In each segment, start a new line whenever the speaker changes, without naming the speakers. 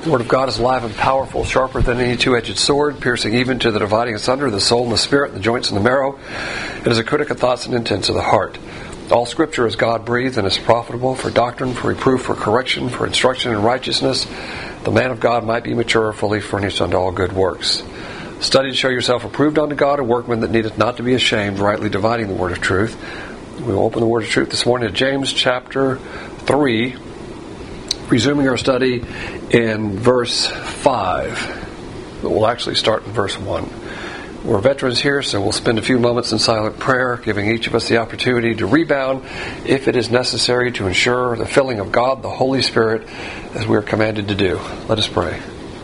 The Word of God is alive and powerful, sharper than any two-edged sword, piercing even to the dividing asunder of the soul and the spirit, the joints and the marrow. It is a critic of thoughts and intents of the heart. All Scripture is God-breathed and is profitable for doctrine, for reproof, for correction, for instruction in righteousness. The man of God might be mature, fully furnished unto all good works. Study to show yourself approved unto God, a workman that needeth not to be ashamed, rightly dividing the word of truth. We will open the word of truth this morning at James chapter 3, resuming our study in verse 5. But we'll actually start in verse 1. We're veterans here, so we'll spend a few moments in silent prayer, giving each of us the opportunity to rebound if it is necessary to ensure the filling of God, the Holy Spirit, as we are commanded to do. Let us pray.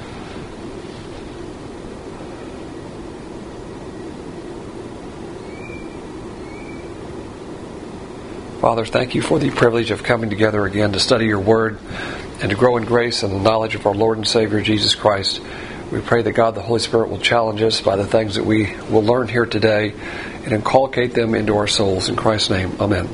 Father, thank you for the privilege of coming together again to study your word and to grow in grace and the knowledge of our Lord and Savior Jesus Christ. We pray that God, the Holy Spirit, will challenge us by the things that we will learn here today and inculcate them into our souls. In Christ's name, amen.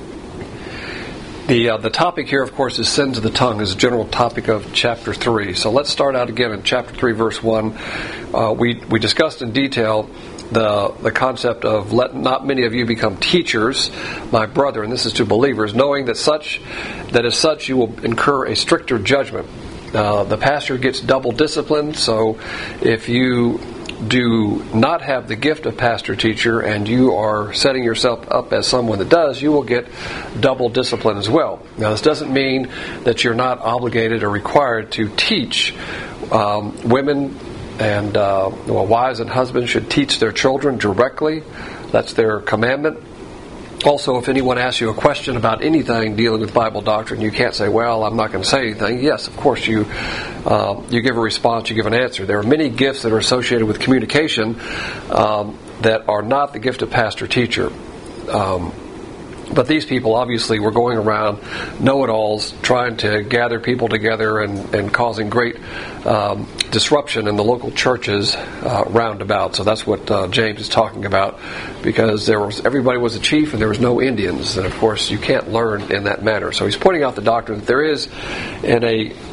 The topic here, of course, is sins of the tongue, is a general topic of chapter 3. So let's start out again in chapter 3, verse 1. We discussed in detail the concept of let not many of you become teachers, my brother, and this is to believers, knowing that as such you will incur a stricter judgment. The pastor gets double discipline, so if you do not have the gift of pastor-teacher and you are setting yourself up as someone that does, you will get double discipline as well. Now, this doesn't mean that you're not obligated or required to teach. Women and wives and husbands should teach their children directly. That's their commandment. Also, if anyone asks you a question about anything dealing with Bible doctrine, you can't say, well, I'm not going to say anything. Yes, of course, you give a response, you give an answer. There are many gifts that are associated with communication that are not the gift of pastor-teacher. But these people obviously were going around know-it-alls, trying to gather people together and causing great disruption in the local churches roundabout. So that's what James is talking about, because everybody was a chief and there was no Indians, and of course you can't learn in that manner. So he's pointing out the doctrine that there is in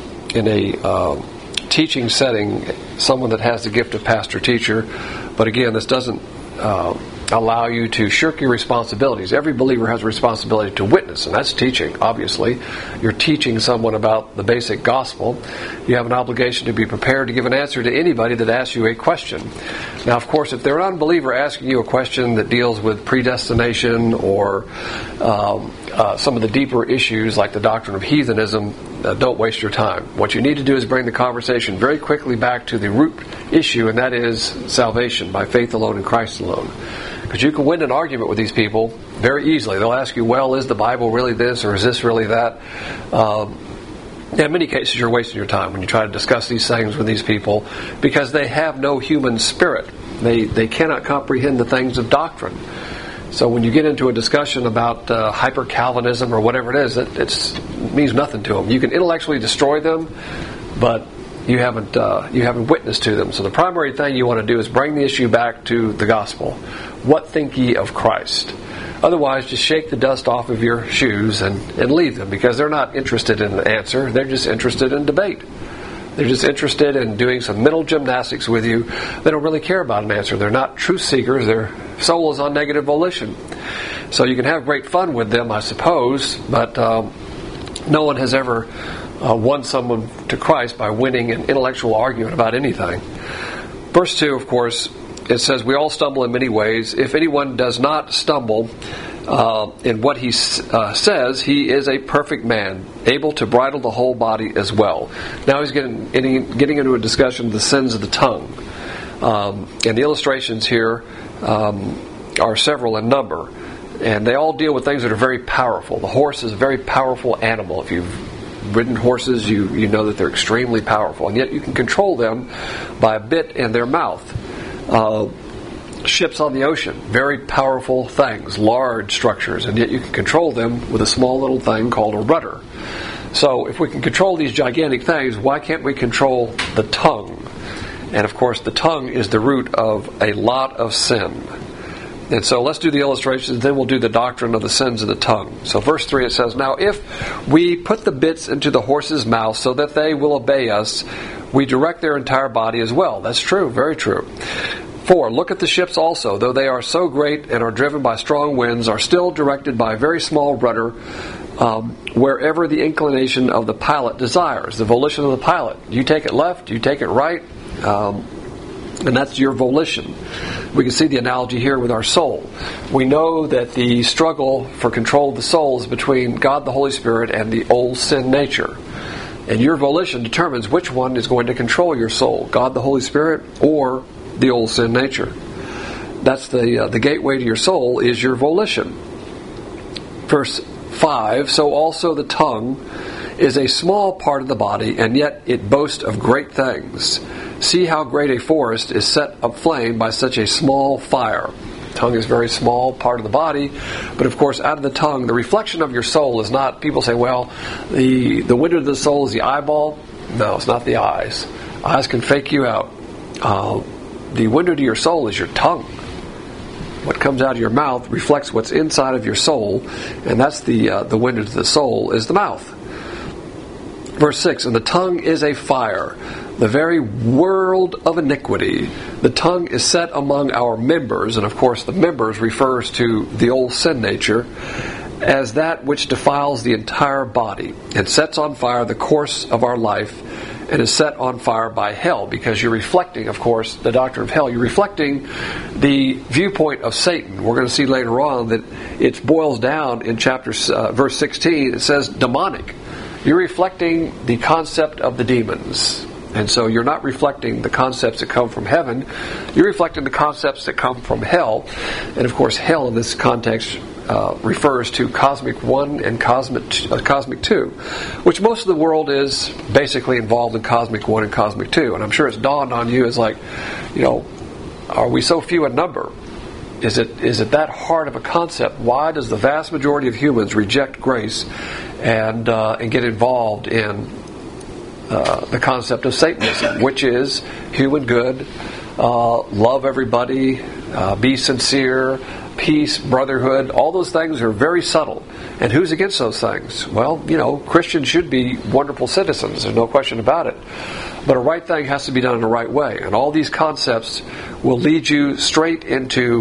a teaching setting someone that has the gift of pastor-teacher, but again, this doesn't allow you to shirk your responsibilities. Every believer has a responsibility to witness, and that's teaching, obviously. You're teaching someone about the basic gospel. You have an obligation to be prepared to give an answer to anybody that asks you a question. Now, of course, if they're an unbeliever asking you a question that deals with predestination or some of the deeper issues like the doctrine of heathenism, don't waste your time. What you need to do is bring the conversation very quickly back to the root issue, and that is salvation by faith alone in Christ alone. Because you can win an argument with these people very easily. They'll ask you, well, is the Bible really this or is this really that? In many cases, you're wasting your time when you try to discuss these things with these people because they have no human spirit. They cannot comprehend the things of doctrine. So when you get into a discussion about hyper-Calvinism or whatever it is, it means nothing to them. You can intellectually destroy them, but you haven't witnessed to them. So the primary thing you want to do is bring the issue back to the gospel. What think ye of Christ? Otherwise, just shake the dust off of your shoes and leave them, because they're not interested in an answer. They're just interested in debate. They're just interested in doing some mental gymnastics with you. They don't really care about an answer. They're not truth seekers. Their soul is on negative volition. So you can have great fun with them, I suppose, but no one has ever won someone to Christ by winning an intellectual argument about anything. Verse 2, of course, it says, we all stumble in many ways. If anyone does not stumble in what he says, he is a perfect man, able to bridle the whole body as well. Now he's getting into a discussion of the sins of the tongue. And the illustrations here are several in number. And they all deal with things that are very powerful. The horse is a very powerful animal. If you've ridden horses, you know that they're extremely powerful. And yet you can control them by a bit in their mouth. Ships on the ocean, very powerful things, large structures, and yet you can control them with a small little thing called a rudder. So if we can control these gigantic things, why can't we control the tongue? And of course the tongue is the root of a lot of sin. And so let's do the illustrations, then we'll do the doctrine of the sins of the tongue. So verse 3 it says, "Now if we put the bits into the horse's mouth so that they will obey us, we direct their entire body as well." That's true, very true. 4, "Look at the ships also, though they are so great and are driven by strong winds, are still directed by a very small rudder, wherever the inclination of the pilot desires." The volition of the pilot. You take it left, you take it right, and that's your volition. We can see the analogy here with our soul. We know that the struggle for control of the soul is between God the Holy Spirit and the old sin nature. And your volition determines which one is going to control your soul, God the Holy Spirit or the old sin nature. That's the gateway to your soul is your volition. Verse 5, "So also the tongue is a small part of the body, and yet it boasts of great things. See how great a forest is set aflame by such a small fire." Tongue is a very small part of the body, but of course out of the tongue, the reflection of your soul is not, people say, well, the window of the soul is the eyeball. No, it's not the eyes. Eyes can fake you out. The window to your soul is your tongue. What comes out of your mouth reflects what's inside of your soul, and that's the window to the soul is the mouth. Verse 6, "And the tongue is a fire, the very world of iniquity. The tongue is set among our members," and of course the members refers to the old sin nature, "as that which defiles the entire body, and sets on fire the course of our life, and is set on fire by hell." Because you're reflecting, of course, the doctrine of hell. You're reflecting the viewpoint of Satan. We're going to see later on that it boils down in verse 16. It says demonic. You're reflecting the concept of the demons. And so you're not reflecting the concepts that come from heaven. You're reflecting the concepts that come from hell. And of course, hell in this context refers to Cosmic 1 and Cosmic 2, which most of the world is basically involved in Cosmic 1 and Cosmic 2. And I'm sure it's dawned on you as like, are we so few in number? Is it that hard of a concept? Why does the vast majority of humans reject grace and get involved in the concept of Satanism, which is human good, love everybody, be sincere, peace, brotherhood? All those things are very subtle. And who's against those things? Well, Christians should be wonderful citizens. There's no question about it. But a right thing has to be done in the right way. And all these concepts will lead you straight into,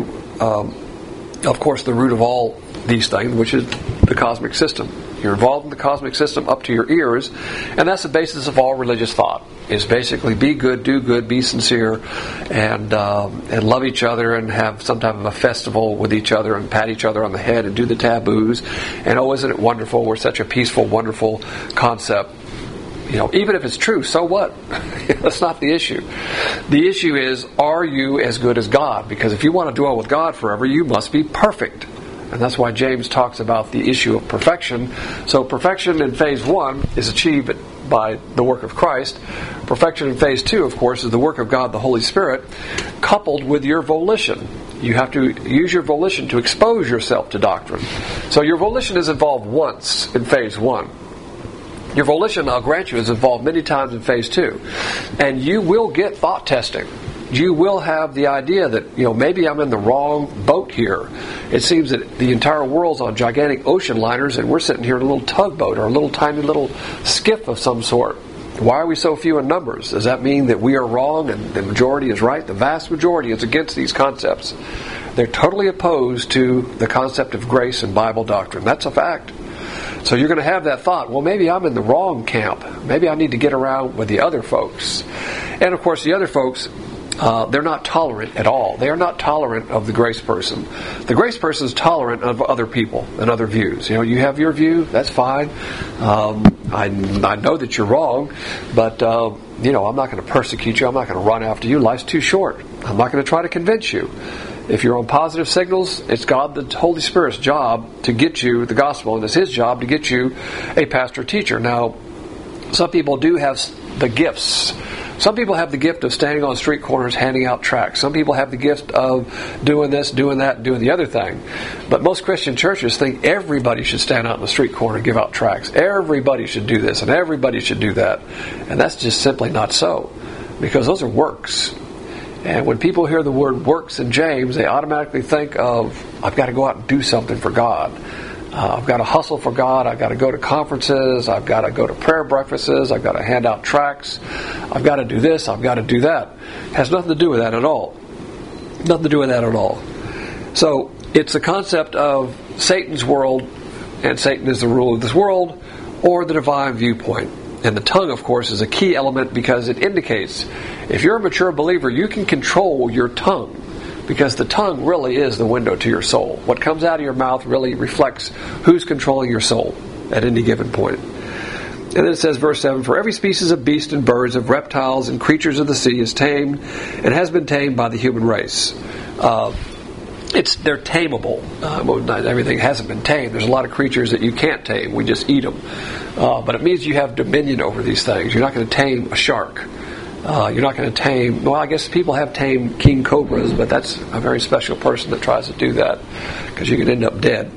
of course, the root of all these things, which is the cosmic system. You're involved in the cosmic system up to your ears, and that's the basis of all religious thought. Is basically be good, do good, be sincere, and love each other, and have some type of a festival with each other, and pat each other on the head, and do the taboos. And oh, isn't it wonderful? We're such a peaceful, wonderful concept. Even if it's true, so what? That's not the issue. The issue is, are you as good as God? Because if you want to dwell with God forever, you must be perfect. And that's why James talks about the issue of perfection. So perfection in phase 1 is achieved by the work of Christ. Perfection in phase 2, of course, is the work of God the Holy Spirit, coupled with your volition. You have to use your volition to expose yourself to doctrine. So your volition is involved once in phase 1. Your volition, I'll grant you, is involved many times in phase 2. And you will get thought testing. You will have the idea that, maybe I'm in the wrong boat here. It seems that the entire world's on gigantic ocean liners, and we're sitting here in a little tugboat or a little tiny little skiff of some sort. Why are we so few in numbers? Does that mean that we are wrong and the majority is right? The vast majority is against these concepts. They're totally opposed to the concept of grace and Bible doctrine. That's a fact. So you're going to have that thought, well, maybe I'm in the wrong camp. Maybe I need to get around with the other folks. And of course, the other folks, they're not tolerant at all. They are not tolerant of the grace person. The grace person is tolerant of other people and other views. You have your view, that's fine. I know that you're wrong, but I'm not going to persecute you. I'm not going to run after you. Life's too short. I'm not going to try to convince you. If you're on positive signals, it's God, the Holy Spirit's job to get you the gospel, and it's His job to get you a pastor teacher. Now, some people do have the gifts. Some people have the gift of standing on street corners handing out tracts. Some people have the gift of doing this, doing that, and doing the other thing. But most Christian churches think everybody should stand out in the street corner and give out tracts. Everybody should do this, and everybody should do that. And that's just simply not so. Because those are works. And when people hear the word works in James, they automatically think of, I've got to go out and do something for God. I've got to hustle for God. I've got to go to conferences. I've got to go to prayer breakfasts. I've got to hand out tracts. I've got to do this. I've got to do that. It has nothing to do with that at all. Nothing to do with that at all. So it's the concept of Satan's world, and Satan is the ruler of this world, or the divine viewpoint. And the tongue, of course, is a key element because it indicates, if you're a mature believer, you can control your tongue. Because the tongue really is the window to your soul. What comes out of your mouth really reflects who's controlling your soul at any given point. And then it says, verse 7, for every species of beast and birds, of reptiles and creatures of the sea is tamed and has been tamed by the human race. They're tameable. Not everything hasn't been tamed. There's a lot of creatures that you can't tame. We just eat them. But it means you have dominion over these things. You're not going to tame a shark. You're not going to tame, well, I guess people have tamed king cobras, but that's a very special person that tries to do that, because you can end up dead.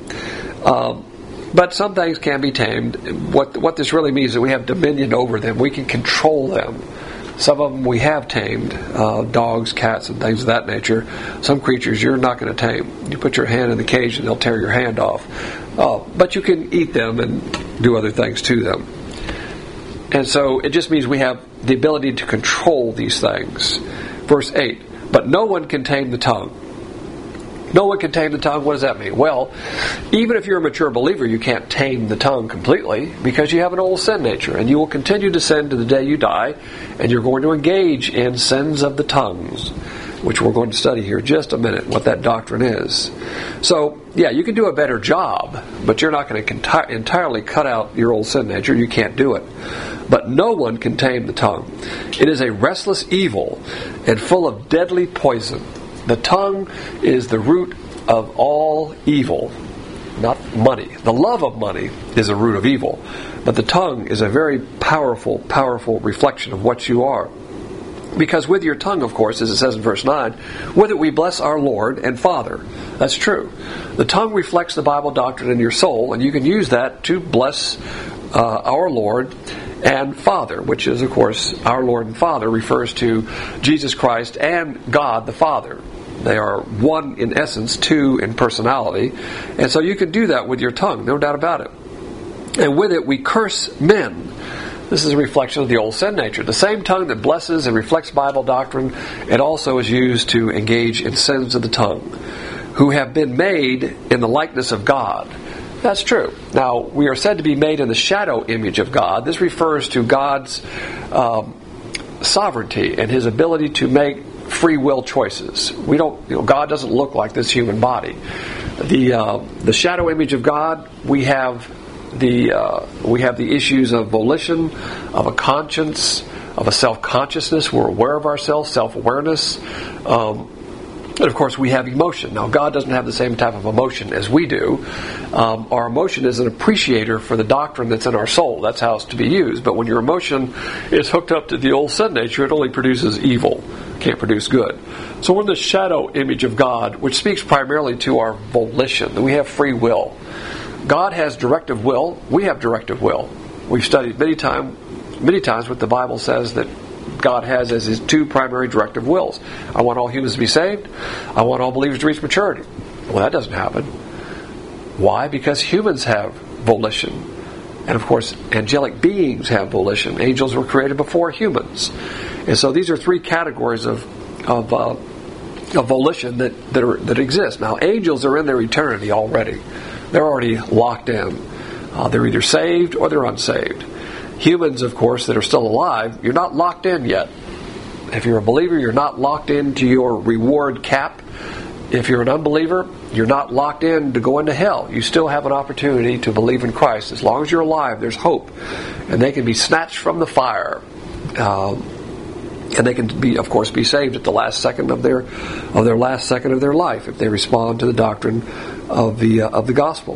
But some things can be tamed. What this really means is that we have dominion over them. We can control them. Some of them we have tamed, dogs, cats, and things of that nature. Some creatures you're not going to tame. You put your hand in the cage and they'll tear your hand off. But you can eat them and do other things to them. And so it just means we have the ability to control these things. Verse 8, but no one can tame the tongue. No one can tame the tongue. What does that mean? Well, even if you're a mature believer, you can't tame the tongue completely because you have an old sin nature, and you will continue to sin to the day you die, and you're going to engage in sins of the tongues, which we're going to study here in just a minute, what that doctrine is. So, yeah, you can do a better job, but you're not going to entirely cut out your old sin nature. You can't do it. But no one can tame the tongue. It is a restless evil and full of deadly poison. The tongue is the root of all evil, not money. The love of money is a root of evil. But the tongue is a very powerful, powerful reflection of what you are. Because with your tongue, of course, as it says in verse 9, with it we bless our Lord and Father. That's true. The tongue reflects the Bible doctrine in your soul, and you can use that to bless our Lord and Father, which is, of course, our Lord and Father refers to Jesus Christ and God the Father. They are one in essence, two in personality. And so you can do that with your tongue, no doubt about it. And with it we curse men. This is a reflection of the old sin nature. The same tongue that blesses and reflects Bible doctrine, it also is used to engage in sins of the tongue, who have been made in the likeness of God. That's true. Now, we are said to be made in the shadow image of God. This refers to God's sovereignty and His ability to make free will choices. God doesn't look like this human body. The shadow image of God, we have the issues of volition, of a conscience, of a self-consciousness. We're aware of ourselves, self-awareness. And of course we have emotion. Now God doesn't have the same type of emotion as we do. Our emotion is an appreciator for the doctrine that's in our soul. That's how it's to be used. But when your emotion is hooked up to the old sin nature, it only produces evil. It can't produce good. So we're in the shadow image of God, which speaks primarily to our volition. We have free will. God has directive will. We have directive will. We've studied many times what the Bible says that God has as His two primary directive wills. I want all humans to be saved. I want all believers to reach maturity. Well, that doesn't happen. Why? Because humans have volition. And of course, angelic beings have volition. Angels were created before humans. And so these are three categories of volition that exist. Now, angels are in their eternity already. They're already locked in. They're either saved or they're unsaved. Humans, of course, that are still alive, you're not locked in yet. If you're a believer, you're not locked into your reward cap. If you're an unbeliever, you're not locked in to go into hell. You still have an opportunity to believe in Christ. As long as you're alive, there's hope. And they can be snatched from the fire. And they can be, of course, be saved at the last second of their last second of their life if they respond to the doctrine of the gospel.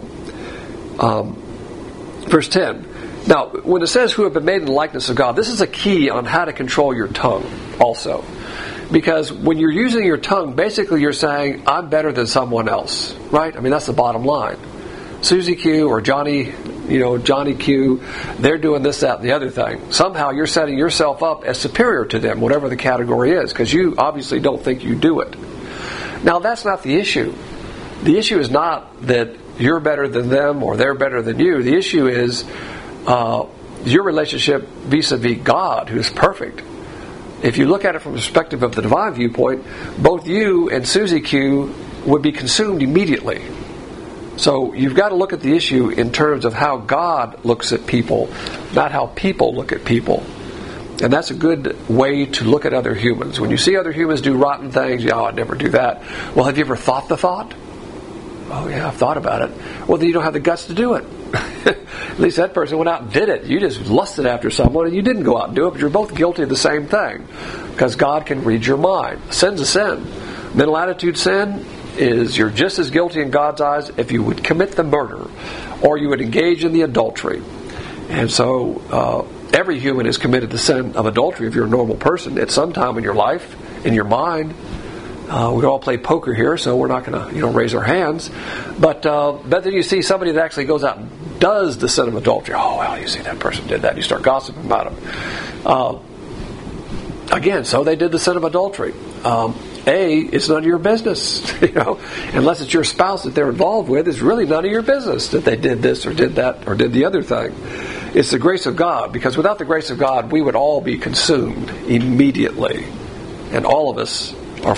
Verse 10. Now, when it says who have been made in the likeness of God, this is a key on how to control your tongue also. Because when you're using your tongue, basically you're saying, I'm better than someone else. Right? I mean, that's the bottom line. Susie Q or Johnny Johnny Q, they're doing this, that, and the other thing. Somehow you're setting yourself up as superior to them, whatever the category is, because you obviously don't think you do it. Now, that's not the issue. The issue is not that you're better than them or they're better than you. The issue is your relationship vis-a-vis God, who's perfect. If you look at it from the perspective of the divine viewpoint, both you and Susie Q would be consumed immediately. So you've got to look at the issue in terms of how God looks at people, not how people look at people. And that's a good way to look at other humans. When you see other humans do rotten things, I'd never do that. Well, have you ever thought the thought? Oh, yeah, I've thought about it. Well, then you don't have the guts to do it. At least that person went out and did it. You just lusted after someone and you didn't go out and do it, but you're both guilty of the same thing. Because God can read your mind. Sin's a sin. Mental attitude sin is you're just as guilty in God's eyes if you would commit the murder or you would engage in the adultery. And so every human has committed the sin of adultery if you're a normal person at some time in your life, in your mind. We all play poker here, so we're not going to raise our hands. But then you see somebody that actually goes out and does the sin of adultery. Oh, well, you see that person did that. You start gossiping about them. Again, so they did the sin of adultery. It's none of your business. Unless it's your spouse that they're involved with, it's really none of your business that they did this or did that or did the other thing. It's the grace of God, because without the grace of God, we would all be consumed immediately, and all of us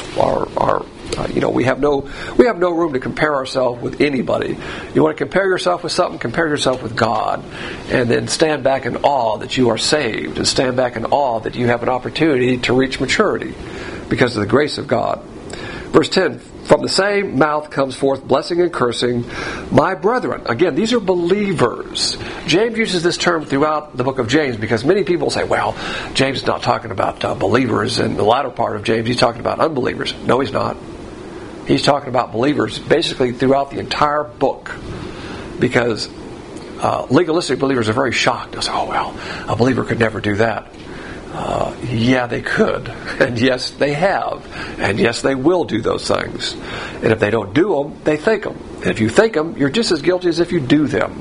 we have no room to compare ourselves with anybody. You want to compare yourself with something, compare yourself with God, and then stand back in awe that you are saved, and stand back in awe that you have an opportunity to reach maturity because of the grace of God. Verse 10, from the same mouth comes forth blessing and cursing. My brethren. Again, these are believers. James uses this term throughout the book of James because many people say, well, James is not talking about believers. In the latter part of James, he's talking about unbelievers. No, he's not. He's talking about believers basically throughout the entire book, because legalistic believers are very shocked. They'll say, oh, well, a believer could never do that. Yeah, they could. And yes, they have. And yes, they will do those things. And if they don't do them, they think them. And if you think them, you're just as guilty as if you do them.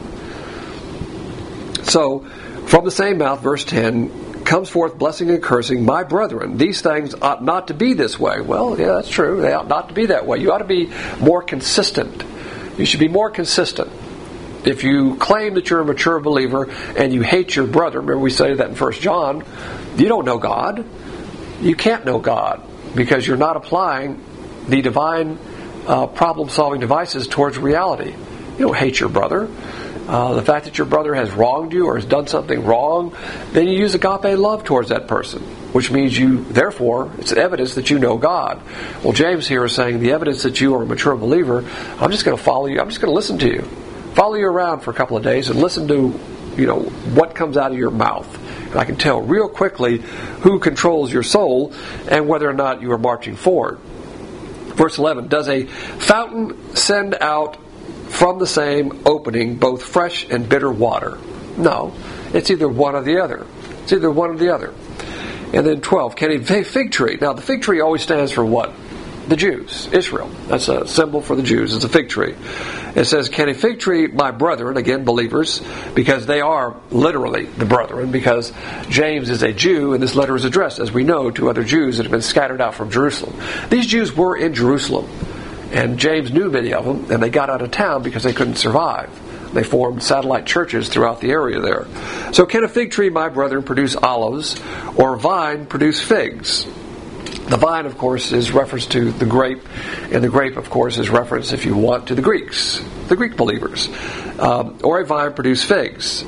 So, from the same mouth, verse 10, comes forth blessing and cursing. My brethren, these things ought not to be this way. Well, yeah, that's true. They ought not to be that way. You ought to be more consistent. You should be more consistent. If you claim that you're a mature believer and you hate your brother, remember we studied that in 1 John, you don't know God. You can't know God because you're not applying the divine problem-solving devices towards reality. You don't hate your brother. The fact that your brother has wronged you or has done something wrong, then you use agape love towards that person, which means therefore, it's evidence that you know God. Well, James here is saying the evidence that you are a mature believer, I'm just going to follow you. I'm just going to listen to you. Follow you around for a couple of days and listen to, what comes out of your mouth. And I can tell real quickly who controls your soul and whether or not you are marching forward. Verse 11, does a fountain send out from the same opening both fresh and bitter water? No, it's either one or the other. It's either one or the other. And then 12, can a fig tree, now the fig tree always stands for what? The Jews, Israel. That's a symbol for the Jews. It's a fig tree. It says, can a fig tree, my brethren, again believers, because they are literally the brethren, because James is a Jew and this letter is addressed, as we know, to other Jews that have been scattered out from Jerusalem. These Jews were in Jerusalem, and James knew many of them, and they got out of town because they couldn't survive. They formed satellite churches throughout the area there. So can a fig tree, my brethren, produce olives, or a vine produce figs? The vine, of course, is reference to the grape, and the grape, of course, is reference, if you want, to the Greeks, the Greek believers. Or a vine produce figs.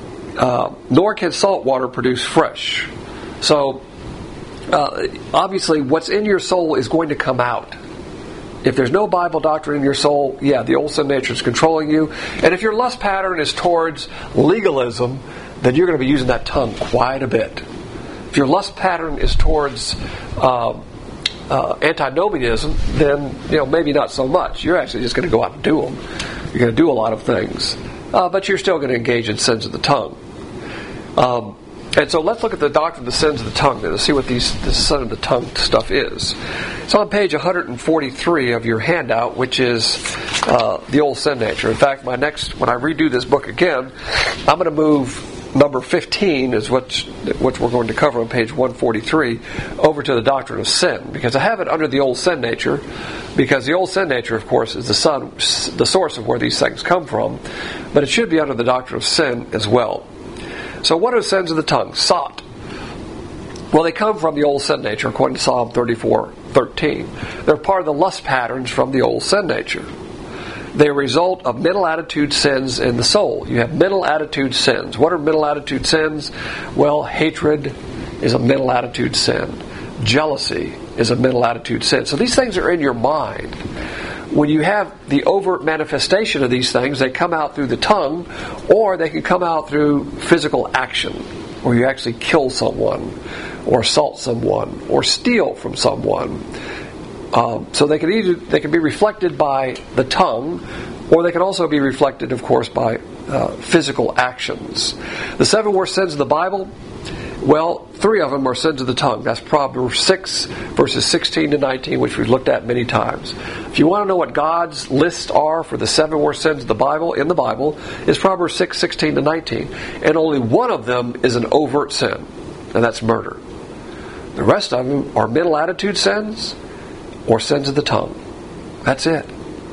Nor can salt water produce fresh. So, obviously, what's in your soul is going to come out. If there's no Bible doctrine in your soul, yeah, the old sin nature is controlling you. And if your lust pattern is towards legalism, then you're going to be using that tongue quite a bit. If your lust pattern is towards antinomianism, then maybe not so much. You're actually just going to go out and do them. You're going to do a lot of things, but you're still going to engage in sins of the tongue. And so let's look at the doctrine of the sins of the tongue and see what this sin of the tongue stuff is. It's on page 143 of your handout, which is the old sin nature. In fact, when I redo this book again, I'm going to move number 15, is what we're going to cover on page 143, over to the doctrine of sin, because I have it under the old sin nature, because the old sin nature, of course, is the source of where these things come from, but it should be under the doctrine of sin as well. So what are the sins of the tongue? Sot. Well, they come from the old sin nature, according to Psalm 34:13. They're part of the lust patterns from the old sin nature. They are a result of mental attitude sins in the soul. You have mental attitude sins. What are mental attitude sins? Well, hatred is a mental attitude sin. Jealousy is a mental attitude sin. So these things are in your mind. When you have the overt manifestation of these things, they come out through the tongue, or they can come out through physical action, where you actually kill someone, or assault someone, or steal from someone. So they can be reflected by the tongue, or they can also be reflected, of course, by physical actions. The 7 worst sins of the Bible, well, 3 of them are sins of the tongue. That's Proverbs 6, verses 16 to 19, which we've looked at many times. If you want to know what God's lists are for the 7 worst sins of the Bible, in the Bible, is Proverbs 6, 16 to 19. And only one of them is an overt sin, and that's murder. The rest of them are mental attitude sins or sins of the tongue. That's it.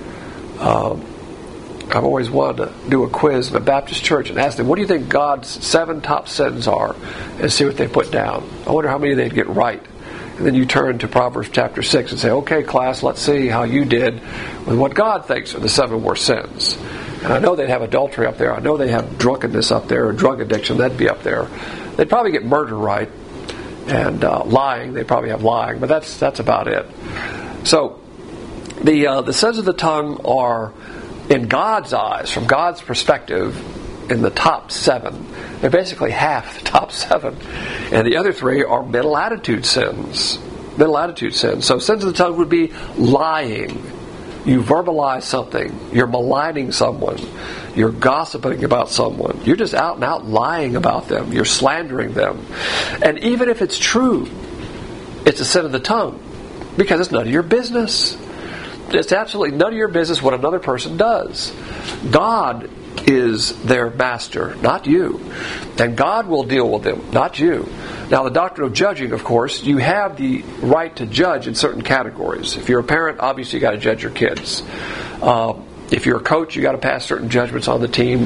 I've always wanted to do a quiz in a Baptist church and ask them, what do you think God's 7 top sins are? And see what they put down. I wonder how many they'd get right. And then you turn to Proverbs chapter 6 and say, okay, class, let's see how you did with what God thinks are the 7 worst sins. And I know they'd have adultery up there. I know they have drunkenness up there, or drug addiction. That'd be up there. They'd probably get murder right. And lying, they probably have lying. But that's about it. So, the sins of the tongue are, in God's eyes, from God's perspective, in the top 7. They're basically half the top 7. And the other 3 are mental attitude sins. Mental attitude sins. So sins of the tongue would be lying. You verbalize something. You're maligning someone. You're gossiping about someone. You're just out and out lying about them. You're slandering them. And even if it's true, it's a sin of the tongue, because it's none of your business. It's absolutely none of your business what another person does. God is their master, not you. And God will deal with them, not you. Now, the doctrine of judging, of course, you have the right to judge in certain categories. If you're a parent, obviously you got to judge your kids. If you're a coach, you got to pass certain judgments on the team.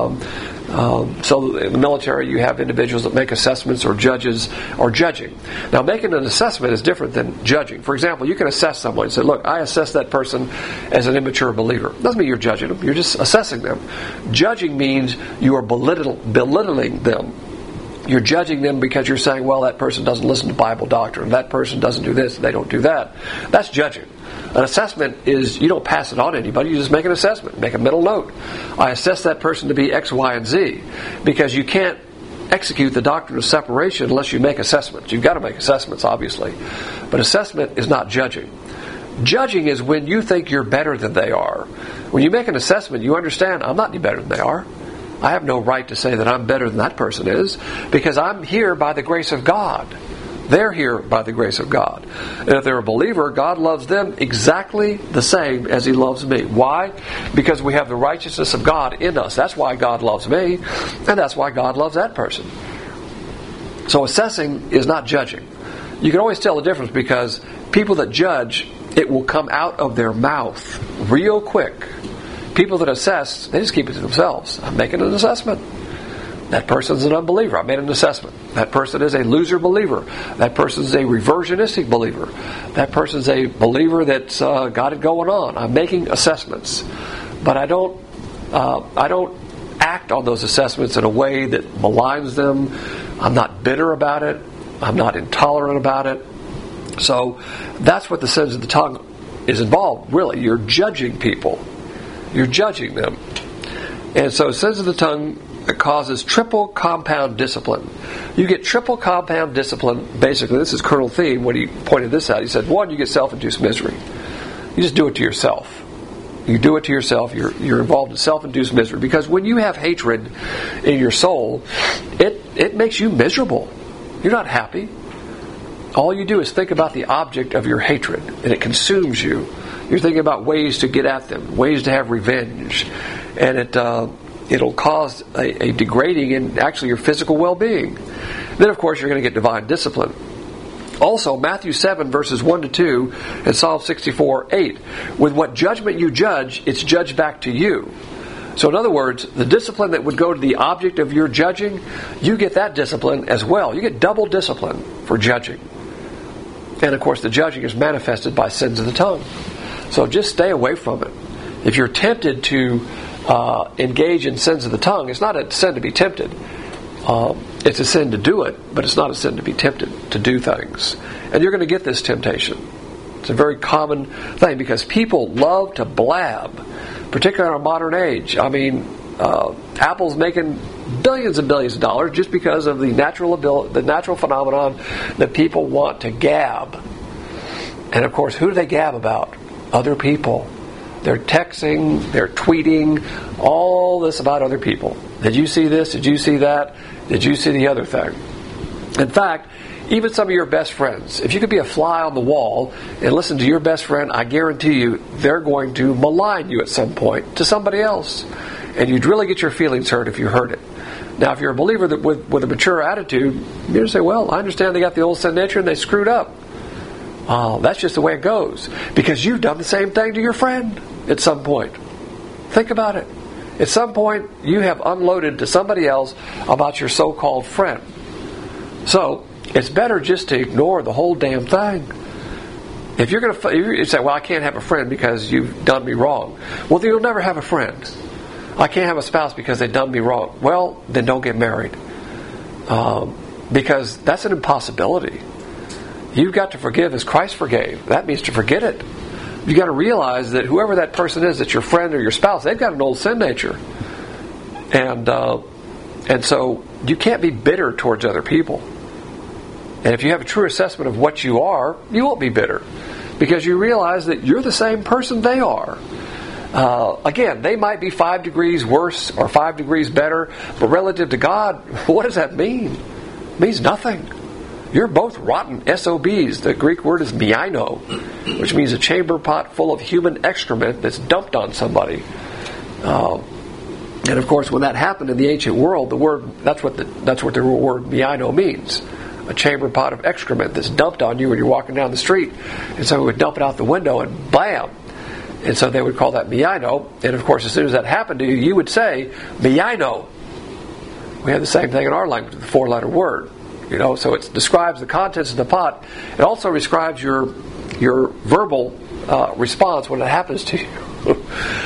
So in the military, you have individuals that make assessments, or judges are judging. Now, making an assessment is different than judging. For example, you can assess someone and say, look, I assess that person as an immature believer. Doesn't mean you're judging them. You're just assessing them. Judging means you are belittling them. You're judging them because you're saying, well, that person doesn't listen to Bible doctrine. That person doesn't do this. They don't do that. That's judging. An assessment is, you don't pass it on to anybody. You just make an assessment. Make a mental note. I assess that person to be X, Y, and Z. Because you can't execute the doctrine of separation unless you make assessments. You've got to make assessments, obviously. But assessment is not judging. Judging is when you think you're better than they are. When you make an assessment, you understand, I'm not any better than they are. I have no right to say that I'm better than that person is, because I'm here by the grace of God. They're here by the grace of God. And if they're a believer, God loves them exactly the same as He loves me. Why? Because we have the righteousness of God in us. That's why God loves me, and that's why God loves that person. So assessing is not judging. You can always tell the difference, because people that judge, it will come out of their mouth real quick. People that assess, they just keep it to themselves. I'm making an assessment. That person's an unbeliever. I made an assessment. That person is a loser believer. That person's a reversionistic believer. That person's a believer that's got it going on. I'm making assessments. But I don't act on those assessments in a way that maligns them. I'm not bitter about it. I'm not intolerant about it. So that's what the sins of the tongue is involved, really. You're judging people. You're judging them. And so sins of the tongue causes triple compound discipline. You get triple compound discipline. Basically, this is Colonel Thiem when he pointed this out. He said, 1, you get self-induced misery. You just do it to yourself. You do it to yourself. You're involved in self-induced misery. Because when you have hatred in your soul, it makes you miserable. You're not happy. All you do is think about the object of your hatred, and it consumes you. You're thinking about ways to get at them, ways to have revenge, and it'll cause a degrading in actually your physical well-being. Then, of course, you're going to get divine discipline. Also, Matthew 7, verses 1 to 2, and Psalm 64, 8. With what judgment you judge, it's judged back to you. So in other words, the discipline that would go to the object of your judging, you get that discipline as well. You get double discipline for judging. And of course, the judging is manifested by sins of the tongue. So just stay away from it. If you're tempted to engage in sins of the tongue, it's not a sin to be tempted. It's a sin to do it, but it's not a sin to be tempted to do things. And you're going to get this temptation. It's a very common thing because people love to blab, particularly in our modern age. I mean, Apple's making billions and billions of dollars just because of the natural phenomenon that people want to gab. And of course, who do they gab about? Other people. They're texting, they're tweeting, all this about other people. Did you see this? Did you see that? Did you see the other thing? In fact, even some of your best friends, if you could be a fly on the wall and listen to your best friend, I guarantee you they're going to malign you at some point to somebody else. And you'd really get your feelings hurt if you heard it. Now, if you're a believer that with a mature attitude, you're going to say, well, I understand they got the old sin nature and they screwed up. That's just the way it goes. Because you've done the same thing to your friend at some point. Think about it. At some point, you have unloaded to somebody else about your so-called friend. So, it's better just to ignore the whole damn thing. If you're going to say, well, I can't have a friend because you've done me wrong. Well, then you'll never have a friend. I can't have a spouse because they've done me wrong. Well, then don't get married. Because that's an impossibility. You've got to forgive as Christ forgave. That means to forget it. You've got to realize that whoever that person is, that's your friend or your spouse, they've got an old sin nature. And so you can't be bitter towards other people. And if you have a true assessment of what you are, you won't be bitter. Because you realize that you're the same person they are. Again, they might be 5 degrees worse or 5 degrees better, but relative to God, what does that mean? It means nothing. You're both rotten SOBs. The Greek word is miaino, which means a chamber pot full of human excrement that's dumped on somebody. And of course, when that happened in the ancient world, that's what the word miaino means. A chamber pot of excrement that's dumped on you when you're walking down the street. And so we would dump it out the window and blam. And so they would call that miaino. And of course, as soon as that happened to you, you would say miaino. We have the same thing in our language, the 4-letter word. So it describes the contents of the pot. It also describes your verbal response when it happens to you.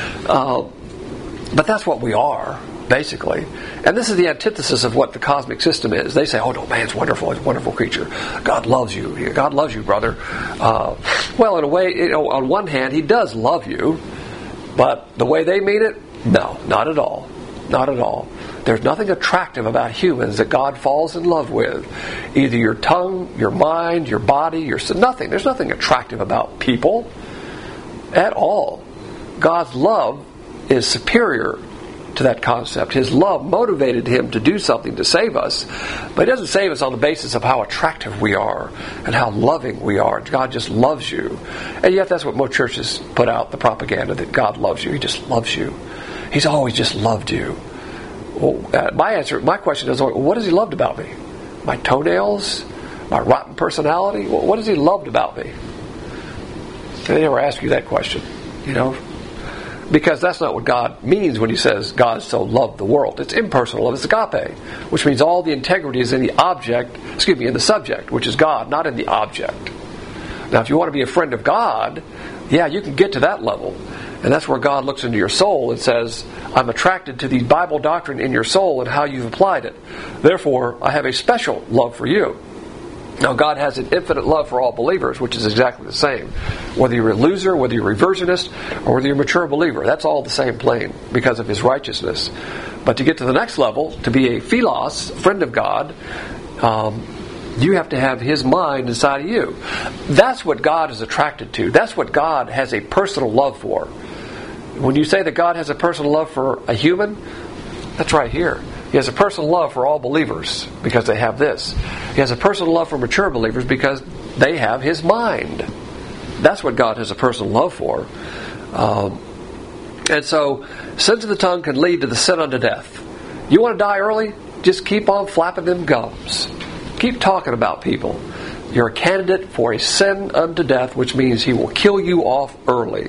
But that's what we are, basically. And this is the antithesis of what the cosmic system is. They say, oh no, man's wonderful. He's a wonderful creature. God loves you. God loves you, brother. Well, in a way, on one hand, he does love you. But the way they mean it, no, not at all. Not at all. There's nothing attractive about humans that God falls in love with. Either your tongue, your mind, your body, nothing. There's nothing attractive about people at all. God's love is superior to that concept. His love motivated him to do something to save us, but he doesn't save us on the basis of how attractive we are and how loving we are. God just loves you. And yet that's what most churches put out, the propaganda that God loves you. He just loves you. He's always just loved you. Well, my question is, what has he loved about me? My toenails? My rotten personality? Well, what has he loved about me? They never ask you that question, because that's not what God means when he says God so loved the world. It's impersonal love. It's agape, which means all the integrity is in the subject, which is God, not in the object. Now, if you want to be a friend of God, yeah, you can get to that level. And that's where God looks into your soul and says, I'm attracted to the Bible doctrine in your soul and how you've applied it. Therefore, I have a special love for you. Now, God has an infinite love for all believers, which is exactly the same. Whether you're a loser, whether you're a reversionist, or whether you're a mature believer, that's all the same plane because of his righteousness. But to get to the next level, to be a philos, friend of God, you have to have his mind inside of you. That's what God is attracted to. That's what God has a personal love for. When you say that God has a personal love for a human, that's right here. He has a personal love for all believers because they have this. He has a personal love for mature believers because they have His mind. That's what God has a personal love for. And so, sins of the tongue can lead to the sin unto death. You want to die early? Just keep on flapping them gums. Keep talking about people. You're a candidate for a sin unto death, which means He will kill you off early.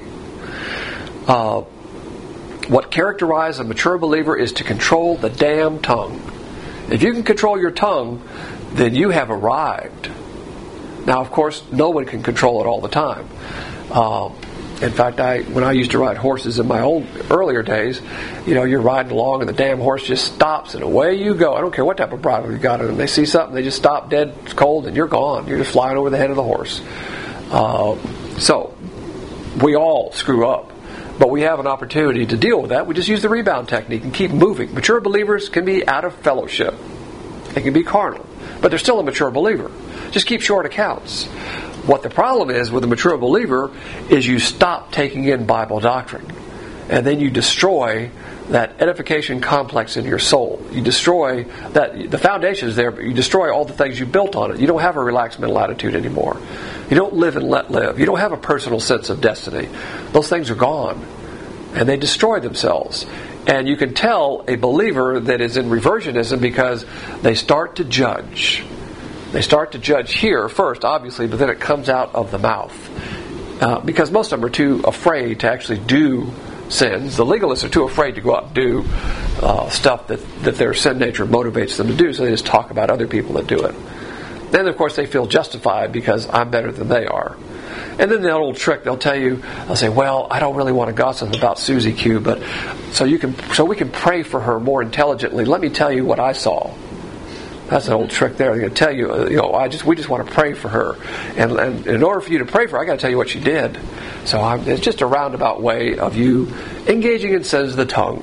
What characterizes a mature believer is to control the damn tongue. If you can control your tongue, then you have arrived. Now, of course, no one can control it all the time. In fact, when I used to ride horses in my old earlier days, you're riding along and the damn horse just stops and away you go. I don't care what type of bridle you got on them. They see something, they just stop dead cold and you're gone. You're just flying over the head of the horse. So, we all screw up. But we have an opportunity to deal with that. We just use the rebound technique and keep moving. Mature believers can be out of fellowship. They can be carnal. But they're still a mature believer. Just keep short accounts. What the problem is with a mature believer is you stop taking in Bible doctrine. And then you destroy that edification complex in your soul. You destroy that. The foundation is there, but you destroy all the things you built on it. You don't have a relaxed mental attitude anymore. You don't live and let live. You don't have a personal sense of destiny. Those things are gone. And they destroy themselves. And you can tell a believer that is in reversionism because they start to judge. They start to judge here first, obviously, but then it comes out of the mouth. Because most of them are too afraid to actually do sins. The legalists are too afraid to go out and do stuff that their sin nature motivates them to do, so they just talk about other people that do it. Then, of course, they feel justified because I'm better than they are. And then the old trick, they'll say, well, I don't really want to gossip about Susie Q, but so we can pray for her more intelligently. Let me tell you what I saw. That's an old trick there. They're going to tell you, we just want to pray for her. And in order for you to pray for her, I got to tell you what she did. So it's just a roundabout way of you engaging in sins of the tongue.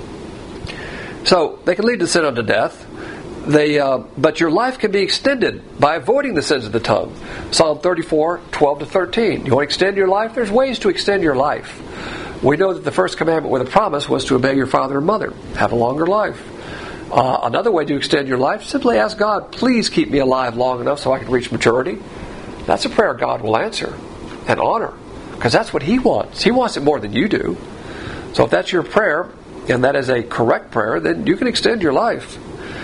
So they can lead to sin unto death. But your life can be extended by avoiding the sins of the tongue. Psalm 34, 12 to 13. You want to extend your life? There's ways to extend your life. We know that the first commandment with a promise was to obey your father and mother. Have a longer life. Another way to extend your life, simply ask God, please keep me alive long enough so I can reach maturity. That's a prayer God will answer and honor, because that's what He wants. He wants it more than you do. So if that's your prayer, and that is a correct prayer, then you can extend your life.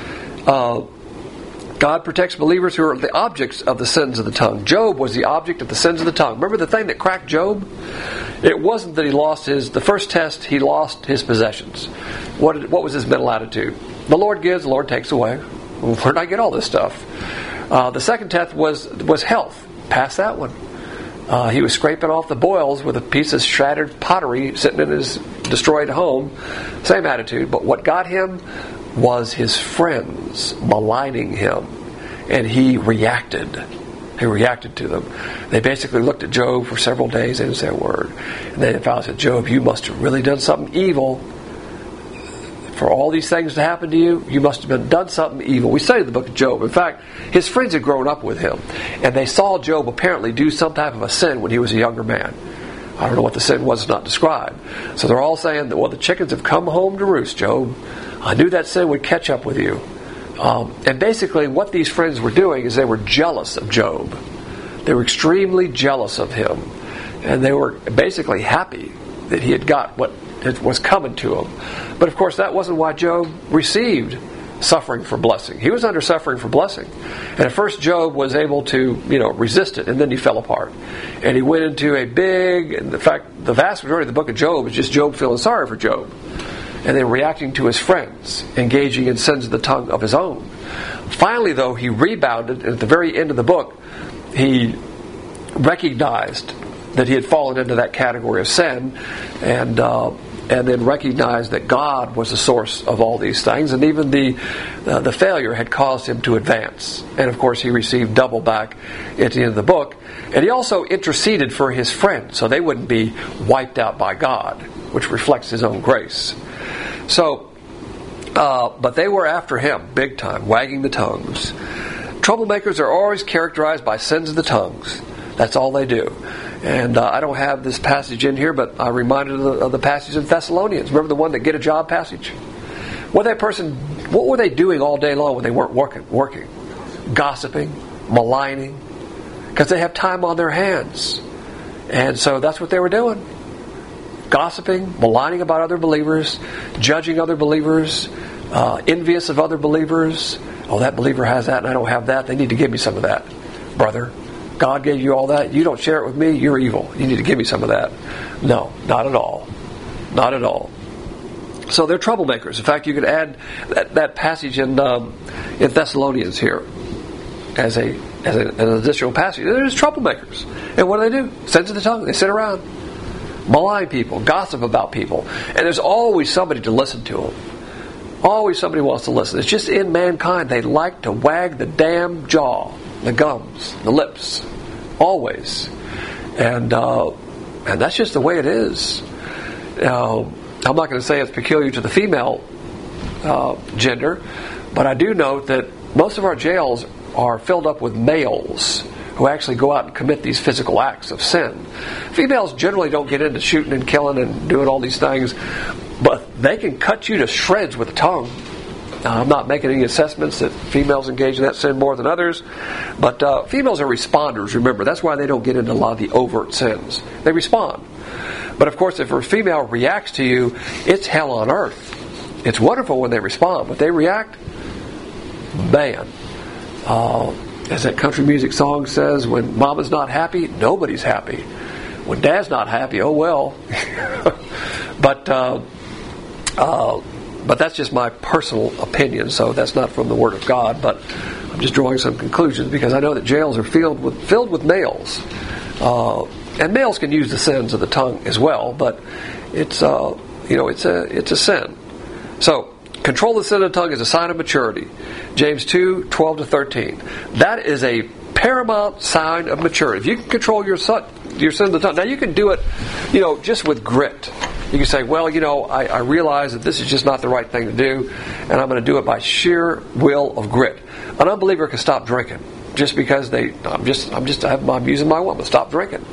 God protects believers who are the objects of the sins of the tongue. Job was the object of the sins of the tongue. Remember the thing that cracked Job? It wasn't that he lost the first test, he lost his possessions. What was his mental attitude? The Lord gives, the Lord takes away. Where did I get all this stuff? The second test was health. Passed that one. He was scraping off the boils with a piece of shattered pottery sitting in his destroyed home. Same attitude. But what got him was his friends maligning him. And he reacted. He reacted to them. They basically looked at Job for several days. They didn't say a word. And then finally said, Job, you must have really done something evil. For all these things to happen to you, you must have done something evil. We studied the book of Job. In fact, his friends had grown up with him. And they saw Job apparently do some type of a sin when he was a younger man. I don't know what the sin was, it's not described. So they're all saying that, well, the chickens have come home to roost, Job. I knew that sin would catch up with you. And basically what these friends were doing is they were jealous of Job. They were extremely jealous of him. And they were basically happy that he had got what was coming to him. But of course that wasn't why Job received suffering for blessing. He was under suffering for blessing. And at first Job was able to, resist it, and then he fell apart. And he went into in fact, the vast majority of the book of Job is just Job feeling sorry for Job. And then reacting to his friends, engaging in sins of the tongue of his own. Finally, though, he rebounded, and at the very end of the book, he recognized that he had fallen into that category of sin, and then recognized that God was the source of all these things, and even the failure had caused him to advance. And of course, he received double back at the end of the book. And he also interceded for his friends, so they wouldn't be wiped out by God, which reflects His own grace. So, but they were after him, big time, wagging the tongues. Troublemakers are always characterized by sins of the tongues. That's all they do. And I don't have this passage in here, but I'm reminded of the passage in Thessalonians. Remember the one that get a job passage? What were they doing all day long when they weren't working? Gossiping, maligning, because they have time on their hands. And so that's what they were doing. Gossiping, maligning about other believers, judging other believers, envious of other believers. Oh, that believer has that and I don't have that. They need to give me some of that. Brother, God gave you all that. You don't share it with me. You're evil. You need to give me some of that. No, not at all. Not at all. So they're troublemakers. In fact, you could add that passage in Thessalonians here as an additional passage. They're just troublemakers. And what do? Sins of the tongue. They sit around, malign people, gossip about people. And there's always somebody to listen to them. Always somebody wants to listen. It's just in mankind. They like to wag the damn jaw, the gums, the lips. Always. And that's just the way it is. I'm not going to say it's peculiar to the female gender, but I do note that most of our jails are filled up with males who actually go out and commit these physical acts of sin. Females generally don't get into shooting and killing and doing all these things, but they can cut you to shreds with a tongue. I'm not making any assessments that females engage in that sin more than others, but females are responders, remember. That's why they don't get into a lot of the overt sins. They respond. But of course, if a female reacts to you, it's hell on earth. It's wonderful when they respond, but they react, man. As that country music song says, when mama's not happy, nobody's happy. When dad's not happy, oh well. But that's just my personal opinion, so that's not from the Word of God, but I'm just drawing some conclusions because I know that jails are filled with males. And males can use the sins of the tongue as well, but it's a sin. So, control the sin of the tongue is a sign of maturity. James 2:12-13. That is a paramount sign of maturity. If you can control your sin of the tongue, now you can do it, just with grit. You can say, well, I realize that this is just not the right thing to do, and I'm going to do it by sheer will of grit. An unbeliever can stop drinking just because I'm using my will. I'm going to stop drinking.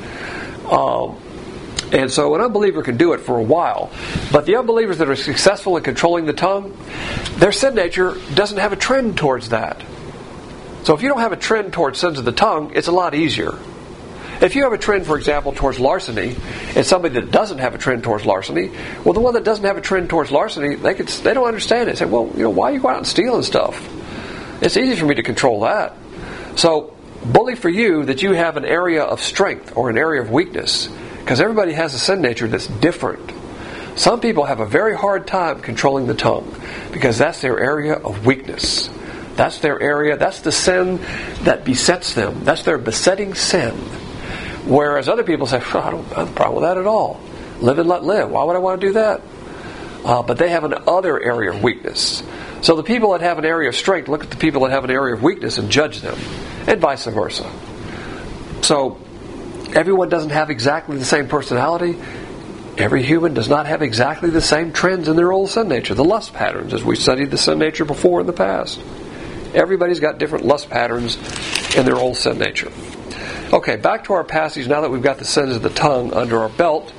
And so an unbeliever can do it for a while. But the unbelievers that are successful in controlling the tongue, their sin nature doesn't have a trend towards that. So if you don't have a trend towards sins of the tongue, it's a lot easier. If you have a trend, for example, towards larceny, and somebody that doesn't have a trend towards larceny, well, the one that doesn't have a trend towards larceny, they don't understand it. They say, well, why are you going out and stealing stuff? It's easy for me to control that. So, bully for you that you have an area of strength or an area of weakness, because everybody has a sin nature that's different. Some people have a very hard time controlling the tongue because that's their area of weakness. That's their area, that's the sin that besets them. That's their besetting sin. Whereas other people say, I don't have a problem with that at all. Live and let live. Why would I want to do that? But they have an other area of weakness. So the people that have an area of strength look at the people that have an area of weakness and judge them. And vice versa. So, everyone doesn't have exactly the same personality. Every human does not have exactly the same trends in their old sin nature. The lust patterns, as we studied the sin nature before in the past. Everybody's got different lust patterns in their old sin nature. Okay, back to our passage now that we've got the sins of the tongue under our belt.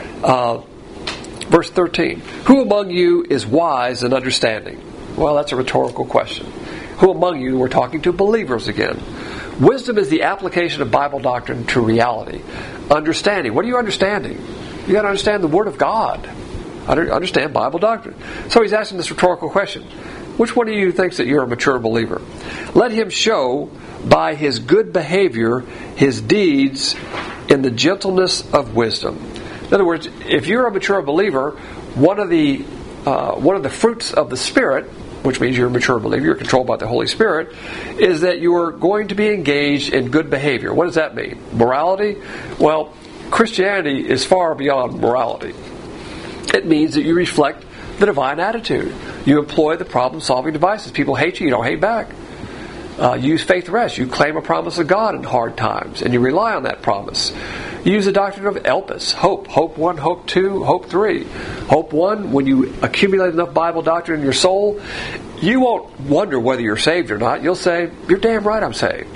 Verse 13. Who among you is wise and understanding? Well, that's a rhetorical question. Who among you, we're talking to believers again. Wisdom is the application of Bible doctrine to reality. Understanding. What are you understanding? You got to understand the Word of God. Understand Bible doctrine. So he's asking this rhetorical question. Which one of you thinks that you're a mature believer? Let him show by his good behavior his deeds in the gentleness of wisdom. In other words, if you're a mature believer, one of the fruits of the Spirit, which means you're a mature believer, you're controlled by the Holy Spirit, is that you're going to be engaged in good behavior. What does that mean? Morality? Well, Christianity is far beyond morality. It means that you reflect the divine attitude. You employ the problem-solving devices. People hate you, you don't hate back. Use faith rest. You claim a promise of God in hard times, and you rely on that promise. You use the doctrine of ELPIS, hope. Hope 1, hope 2, hope 3. Hope 1, when you accumulate enough Bible doctrine in your soul, you won't wonder whether you're saved or not. You'll say, you're damn right I'm saved.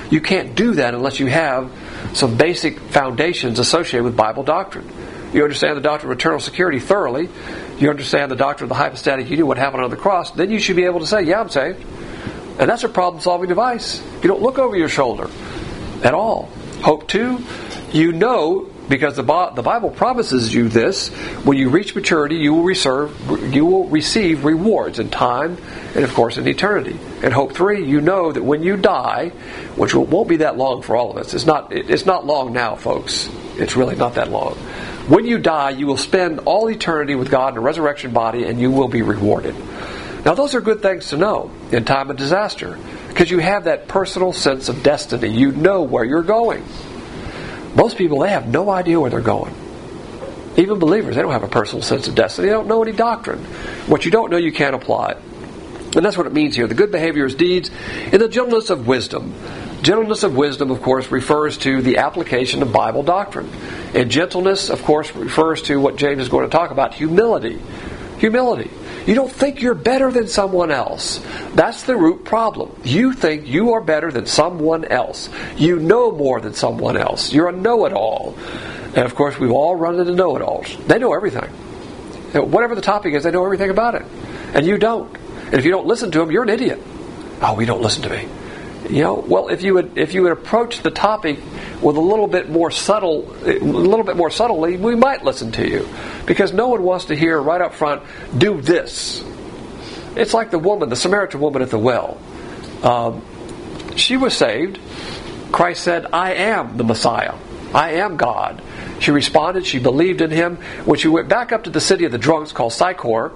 You can't do that unless you have some basic foundations associated with Bible doctrine. You understand the doctrine of eternal security thoroughly. You understand the doctrine of the hypostatic union, what happened on the cross. Then you should be able to say, yeah, I'm saved. And that's a problem-solving device. You don't look over your shoulder at all. Hope 2, you know, because the Bible promises you this, when you reach maturity, you will receive rewards in time and, of course, in eternity. And hope 3, you know that when you die, which won't be that long for all of us. It's not long now, folks. It's really not that long. When you die, you will spend all eternity with God in a resurrection body, and you will be rewarded. Now, those are good things to know in time of disaster, because you have that personal sense of destiny. You know where you're going. Most people, they have no idea where they're going. Even believers, they don't have a personal sense of destiny. They don't know any doctrine. What you don't know, you can't apply it. And that's what it means here. The good behavior is deeds in the gentleness of wisdom. Gentleness of wisdom, of course, refers to the application of Bible doctrine. And gentleness, of course, refers to what James is going to talk about, humility. Humility. You don't think you're better than someone else. That's the root problem. You think you are better than someone else. You know more than someone else. You're a know-it-all. And of course, we've all run into know-it-alls. They know everything. Whatever the topic is, they know everything about it. And you don't. And if you don't listen to them, you're an idiot. Oh, you don't listen to me. Well, if you would approach the topic with a little bit more subtly, we might listen to you, because no one wants to hear right up front, do this. It's like the Samaritan woman at the well. She was saved. Christ said, "I am the Messiah. I am God." She responded. She believed in Him. When she went back up to the city of the drunks called Sychar,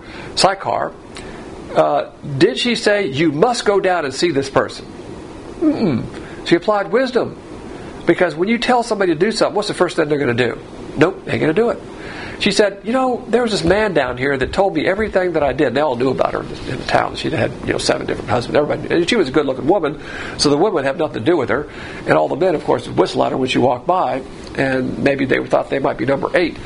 did she say, "You must go down and see this person"? She applied wisdom. Because when you tell somebody to do something, what's the first thing they're going to do? Nope, they ain't going to do it. She said, there was this man down here that told me everything that I did. And they all knew about her in the town. She had 7 different husbands. Everybody, and she was a good-looking woman, so the women had nothing to do with her. And all the men, of course, would whistle at her when she walked by, and maybe they thought they might be number 8.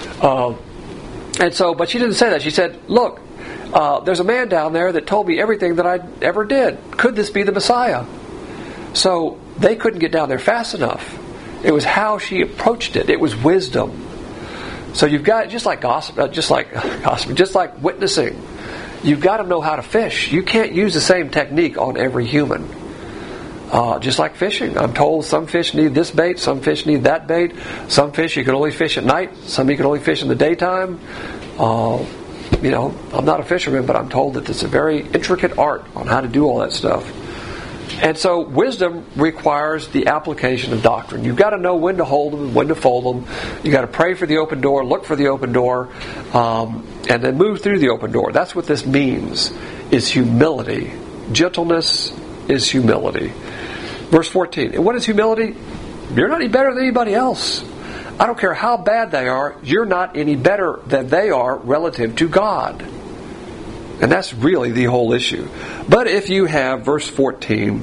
But she didn't say that. She said, "Look, there's a man down there that told me everything that I ever did. Could this be the Messiah?" So they couldn't get down there fast enough. It was how she approached it. It was wisdom. So you've got, just like witnessing, you've got to know how to fish. You can't use the same technique on every human. Just like fishing. I'm told some fish need this bait, some fish need that bait. Some fish you can only fish at night. Some you can only fish in the daytime. I'm not a fisherman, but I'm told that it's a very intricate art on how to do all that stuff. And so wisdom requires the application of doctrine. You've got to know when to hold them and when to fold them. You've got to pray for the open door, look for the open door, and then move through the open door. That's what this means, is humility. Gentleness is humility. Verse 14. And what is humility? You're not any better than anybody else. I don't care how bad they are, you're not any better than they are relative to God. And that's really the whole issue. But if you have, verse 14,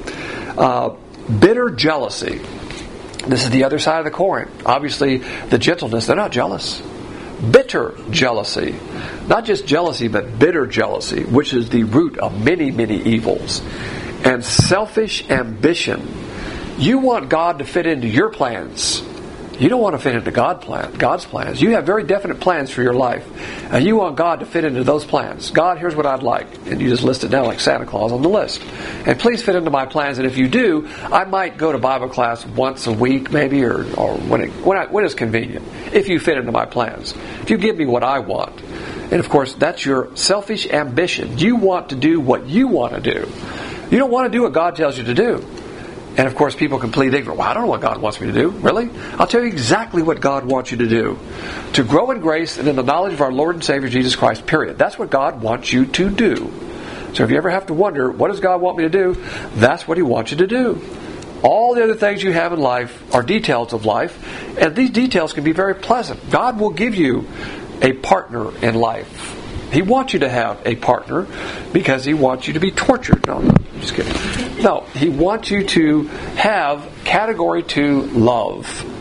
bitter jealousy. This is the other side of the coin. Obviously, the gentleness, they're not jealous. Bitter jealousy. Not just jealousy, but bitter jealousy, which is the root of many, many evils. And selfish ambition. You want God to fit into your plans. You don't want to fit into God's plans. You have very definite plans for your life. And you want God to fit into those plans. God, here's what I'd like. And you just list it down like Santa Claus on the list. And please fit into my plans. And if you do, I might go to Bible class once a week maybe, or when it's convenient. If you fit into my plans. If you give me what I want. And of course, that's your selfish ambition. You want to do what you want to do. You don't want to do what God tells you to do. And of course, people can plead ignorant. Well, I don't know what God wants me to do. Really? I'll tell you exactly what God wants you to do. To grow in grace and in the knowledge of our Lord and Savior Jesus Christ, period. That's what God wants you to do. So if you ever have to wonder, what does God want me to do? That's what He wants you to do. All the other things you have in life are details of life. And these details can be very pleasant. God will give you a partner in life. He wants you to have a partner because He wants you to be tortured. No, I'm just kidding. No, He wants you to have Category 2 love.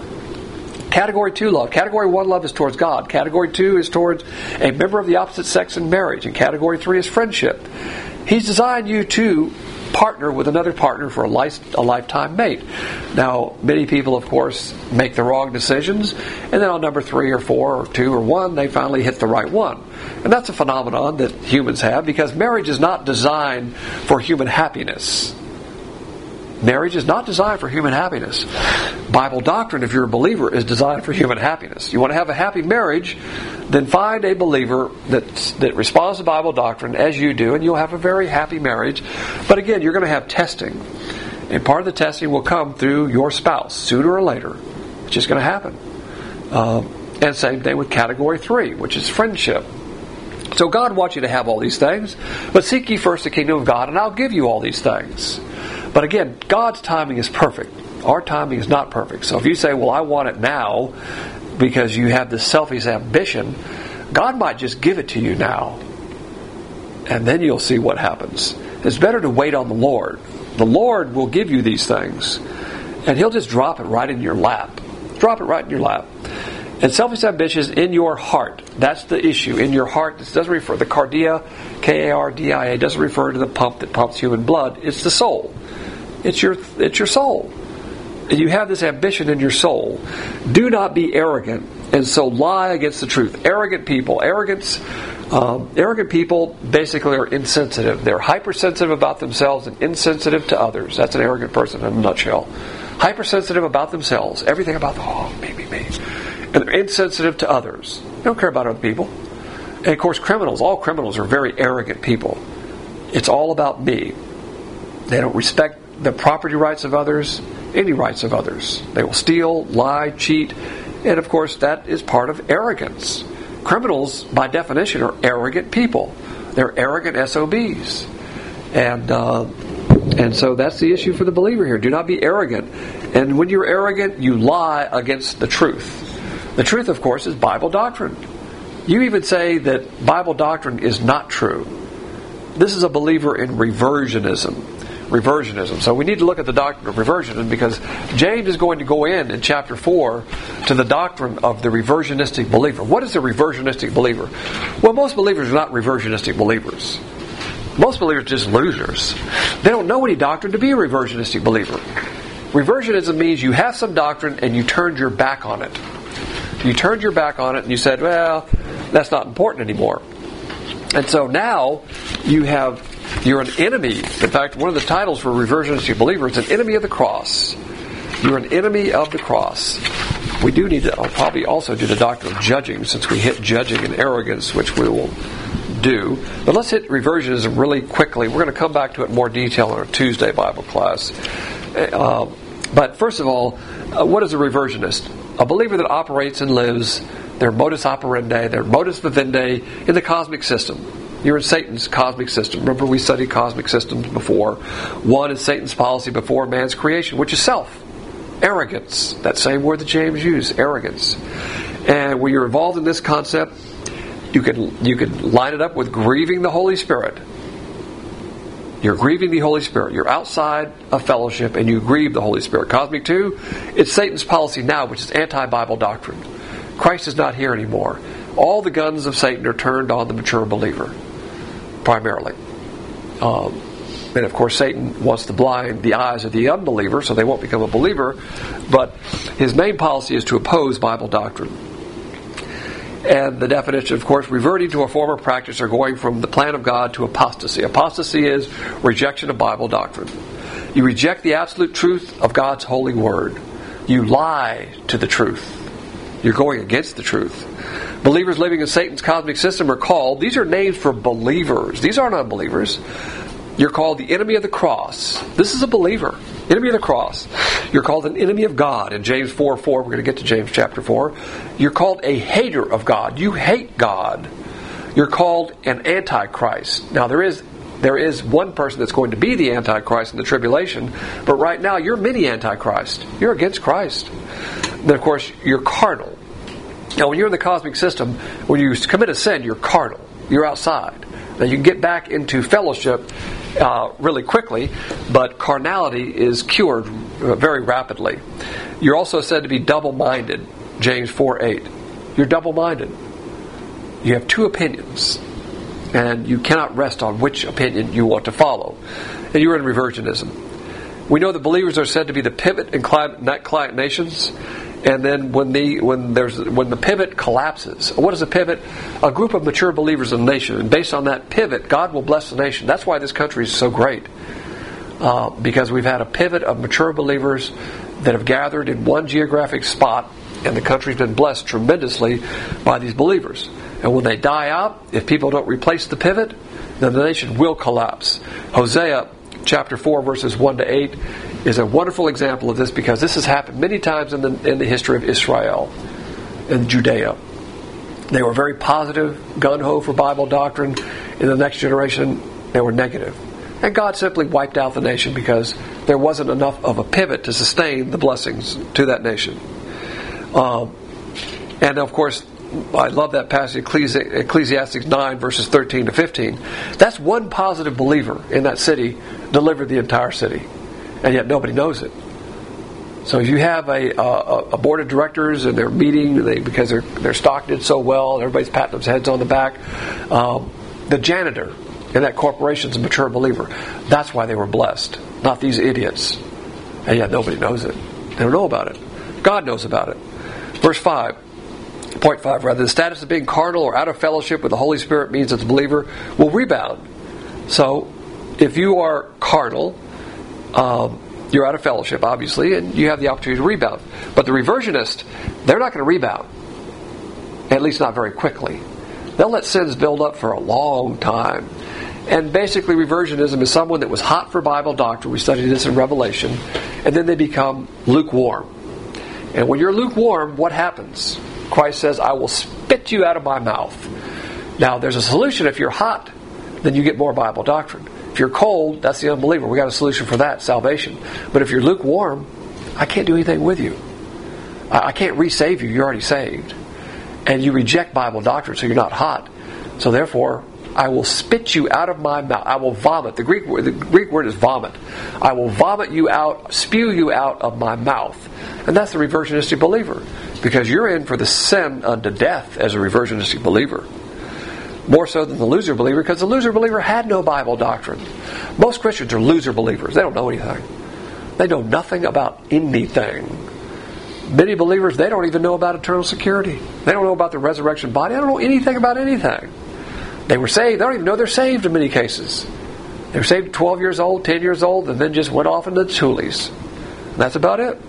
Category 2 love. Category 1 love is towards God. Category 2 is towards a member of the opposite sex in marriage. And Category 3 is friendship. He's designed you to partner with another partner for a lifetime mate. Now, many people, of course, make the wrong decisions, and then on number 3 or 4 or 2 or 1, they finally hit the right one. And that's a phenomenon that humans have, because marriage is not designed for human happiness. Marriage is not designed for human happiness. Bible doctrine, if you're a believer, is designed for human happiness. You want to have a happy marriage, then find a believer that responds to Bible doctrine as you do, and you'll have a very happy marriage. But again, you're going to have testing. And part of the testing will come through your spouse, sooner or later. It's just going to happen. And same thing with category 3, which is friendship. So God wants you to have all these things, but seek ye first the kingdom of God, and I'll give you all these things. But again, God's timing is perfect. Our timing is not perfect. So if you say, well, I want it now because you have this selfish ambition, God might just give it to you now. And then you'll see what happens. It's better to wait on the Lord. The Lord will give you these things. And He'll just drop it right in your lap. Drop it right in your lap. And selfish ambition is in your heart. That's the issue. In your heart. This doesn't refer, the cardia, K-A-R-D-I-A, doesn't refer to the pump that pumps human blood. It's the soul. It's your soul. And you have this ambition in your soul. Do not be arrogant, and so lie against the truth. Arrogant people basically are insensitive. They're hypersensitive about themselves and insensitive to others. That's an arrogant person in a nutshell. Hypersensitive about themselves. Everything about me. And they're insensitive to others. They don't care about other people. And of course, all criminals are very arrogant people. It's all about me. They don't respect the property rights of others, any rights of others. They will steal, lie, cheat, and of course that is part of arrogance. Criminals, by definition, are arrogant people. They're arrogant SOBs. And so that's the issue for the believer here. Do not be arrogant. And when you're arrogant, you lie against the truth. The truth, of course, is Bible doctrine. You even say that Bible doctrine is not true. This is a believer in reversionism. So we need to look at the doctrine of reversionism, because James is going to go in chapter 4 to the doctrine of the reversionistic believer. What is a reversionistic believer? Well, most believers are not reversionistic believers. Most believers are just losers. They don't know any doctrine to be a reversionistic believer. Reversionism means you have some doctrine and you turned your back on it. You turned your back on it and you said, well, that's not important anymore. And so now you're an enemy. In fact, one of the titles for a reversionistic believer is an enemy of the cross. You're an enemy of the cross. We do need to probably also do the doctrine of judging, since we hit judging and arrogance, which we will do. But let's hit reversionism really quickly. We're going to come back to it in more detail in our Tuesday Bible class. But first of all, what is a reversionist? A believer that operates and lives their modus operandi, their modus vivendi in the cosmic system. You're in Satan's cosmic system. Remember, we studied cosmic systems before. One is Satan's policy before man's creation, which is self. Arrogance. That same word that James used, arrogance. And when you're involved in this concept, you can line it up with grieving the Holy Spirit. You're grieving the Holy Spirit. You're outside of fellowship and you grieve the Holy Spirit. Cosmic 2, it's Satan's policy now, which is anti-Bible doctrine. Christ is not here anymore. All the guns of Satan are turned on the mature believer, primarily. And of course, Satan wants to blind the eyes of the unbeliever so they won't become a believer. But his main policy is to oppose Bible doctrine. And the definition, of course, reverting to a former practice or going from the plan of God to apostasy. Apostasy is rejection of Bible doctrine. You reject the absolute truth of God's holy word. You lie to the truth. You're going against the truth. Believers living in Satan's cosmic system are called, these are names for believers. These aren't unbelievers. You're called the enemy of the cross. This is a believer. Enemy of the cross. You're called an enemy of God. In James 4:4, we're going to get to James chapter 4. You're called a hater of God. You hate God. You're called an antichrist. Now there is one person that's going to be the antichrist in the tribulation, but right now you're mini antichrist. You're against Christ. Then of course you're carnal. Now when you're in the cosmic system, when you commit a sin, you're carnal. You're outside. Now you can get back into fellowship really quickly, but carnality is cured very rapidly. You're also said to be double-minded, James 4:8. You're double-minded. You have two opinions, and you cannot rest on which opinion you want to follow. and you're in reversionism. We know that believers are said to be the pivot in client nations, and then when the pivot collapses, what is a pivot? A group of mature believers in a nation, and based on that pivot, God will bless the nation. That's why this country is so great, because we've had a pivot of mature believers that have gathered in one geographic spot, and the country's been blessed tremendously by these believers. And when they die out, if people don't replace the pivot, then the nation will collapse. Hosea chapter 4 verses 1 to 8 is a wonderful example of this, because this has happened many times in the history of Israel and Judea. They were very positive, gung-ho for Bible doctrine. In the next generation, they were negative. And God simply wiped out the nation because there wasn't enough of a pivot to sustain the blessings to that nation. And of course, I love that passage, Ecclesiastes 9 verses 13 to 15. That's one positive believer in that city delivered the entire city, and yet nobody knows it. So if you have a board of directors and they're meeting because their stock did so well, and everybody's patting their heads on the back, the janitor in that corporation is a mature believer. That's why they were blessed, not these idiots. And yet nobody knows it. They don't know about it. God knows about it. Verse 5. Point 5, rather, the status of being carnal or out of fellowship with the Holy Spirit means that the believer will rebound. So, if you are carnal, you're out of fellowship, obviously, and you have the opportunity to rebound. But the reversionist, they're not going to rebound. At least not very quickly. They'll let sins build up for a long time. And basically, reversionism is someone that was hot for Bible doctrine. We studied this in Revelation. And then they become lukewarm. And when you're lukewarm, what happens? Christ says, I will spit you out of my mouth. Now, there's a solution. If you're hot, then you get more Bible doctrine. If you're cold, that's the unbeliever. We got a solution for that, salvation. But if you're lukewarm, I can't do anything with you. I can't resave you. You're already saved. And you reject Bible doctrine, so you're not hot. So therefore, I will spit you out of my mouth. I will vomit. The Greek word is vomit. I will vomit you out, spew you out of my mouth. And that's the reversionistic believer. Because you're in for the sin unto death as a reversionistic believer. More so than the loser believer, because the loser believer had no Bible doctrine. Most Christians are loser believers. They don't know anything. They know nothing about anything. Many believers, they don't even know about eternal security. They don't know about the resurrection body. They don't know anything about anything. They were saved. They don't even know they're saved in many cases. They were saved at 12 years old, 10 years old, and then just went off into the toolies. And that's about it.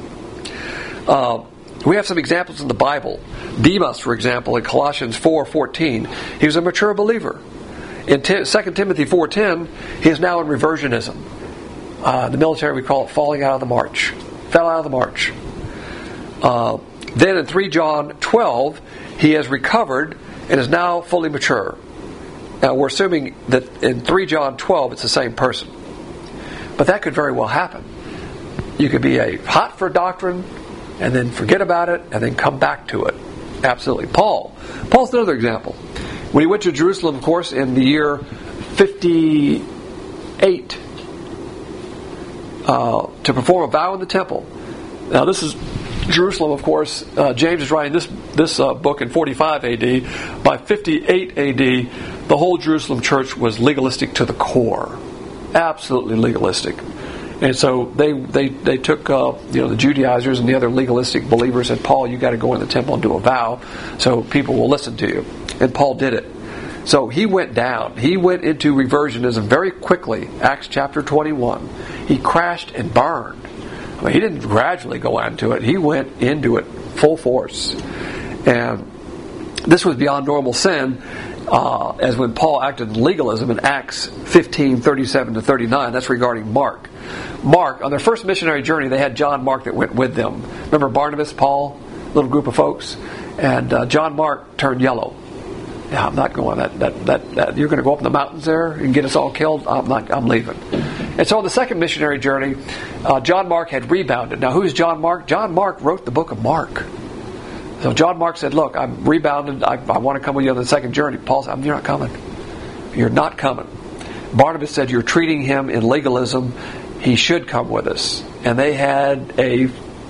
We have some examples in the Bible. Demas, for example, in Colossians 4:14, he was a mature believer. In 2 Timothy 4:10, he is now in reversionism. The military, we call it falling out of the march. Fell out of the march. Then in 3 John 12, he has recovered and is now fully mature. Now we're assuming that in 3 John 12 it's the same person. But that could very well happen. You could be hot for doctrine, and then forget about it, and then come back to it. Absolutely. Paul's another example. When he went to Jerusalem, of course, in the year 58, to perform a vow in the temple. Now this is Jerusalem, of course. James is writing this book in 45 A.D. By 58 A.D., the whole Jerusalem church was legalistic to the core. Absolutely legalistic. And so they took the Judaizers and the other legalistic believers and said, Paul, you got to go in the temple and do a vow so people will listen to you. And Paul did it. So he went down. He went into reversionism very quickly. Acts chapter 21. He crashed and burned. I mean, he didn't gradually go into it. He went into it full force. And this was beyond normal sin, as when Paul acted in legalism in Acts 15:37-39. That's regarding Mark. Mark, on their first missionary journey, they had John Mark that went with them. Remember Barnabas, Paul, little group of folks? And John Mark turned yellow. Yeah, I'm not going. That you're going to go up in the mountains there and get us all killed? I'm leaving. And so on the second missionary journey, John Mark had rebounded. Now, who's John Mark? John Mark wrote the book of Mark. So John Mark said, look, I'm rebounded. I want to come with you on the second journey. Paul said, you're not coming. You're not coming. Barnabas said, you're treating him in legalism. He should come with us. And they had a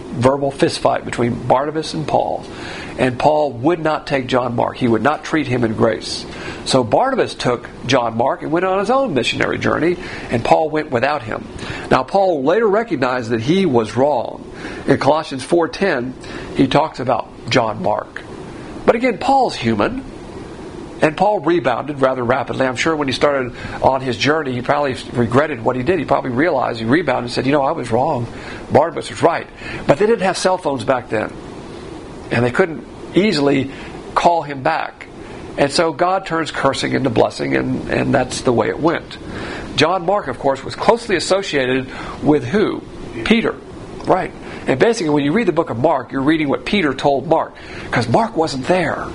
verbal fist fight between Barnabas and Paul. And Paul would not take John Mark. He would not treat him in grace. So Barnabas took John Mark and went on his own missionary journey, and Paul went without him. Now Paul later recognized that he was wrong. In Colossians 4:10, he talks about John Mark. But again, Paul's human. And Paul rebounded rather rapidly. I'm sure when he started on his journey, he probably regretted what he did. He probably realized, he rebounded and said, I was wrong. Barnabas was right. But they didn't have cell phones back then. And they couldn't easily call him back. And so God turns cursing into blessing, and that's the way it went. John Mark, of course, was closely associated with who? Peter. Right. And basically, when you read the book of Mark, you're reading what Peter told Mark. Because Mark wasn't there.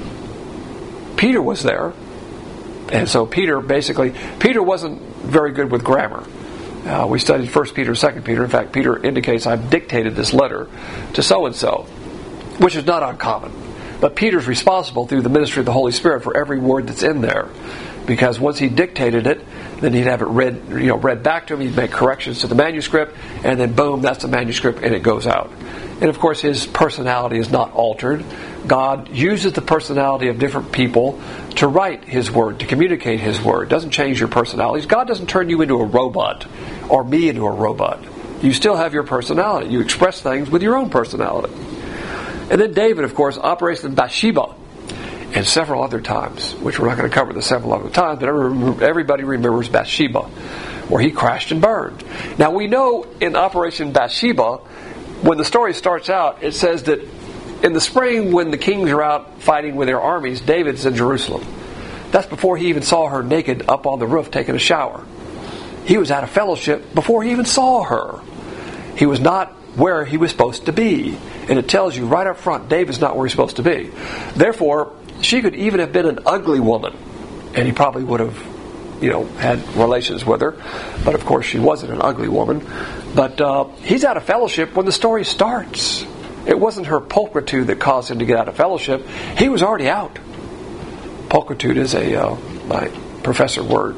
Peter was there. And so Peter wasn't very good with grammar. We studied 1 Peter, 2 Peter. In fact, Peter indicates, I've dictated this letter to so-and-so, which is not uncommon. But Peter's responsible through the ministry of the Holy Spirit for every word that's in there. Because once he dictated it, then he'd have it read back to him, he'd make corrections to the manuscript, and then boom, that's the manuscript, and it goes out. And of course, his personality is not altered. God uses the personality of different people to write His Word, to communicate His Word. It doesn't change your personalities. God doesn't turn you into a robot, or me into a robot. You still have your personality. You express things with your own personality. And then David, of course, operates in Bathsheba, and several other times, which we're not going to cover the several other times, but everybody remembers Bathsheba, where he crashed and burned. Now we know in Operation Bathsheba, when the story starts out, it says that in the spring when the kings are out fighting with their armies, David's in Jerusalem. That's before he even saw her naked up on the roof taking a shower. He was out of fellowship before he even saw her. He was not where he was supposed to be. And it tells you right up front, David's not where he's supposed to be. Therefore, she could even have been an ugly woman, and he probably would have, had relations with her. But of course, she wasn't an ugly woman. But he's out of fellowship when the story starts. It wasn't her pulchritude that caused him to get out of fellowship. He was already out. Pulchritude is my professor word.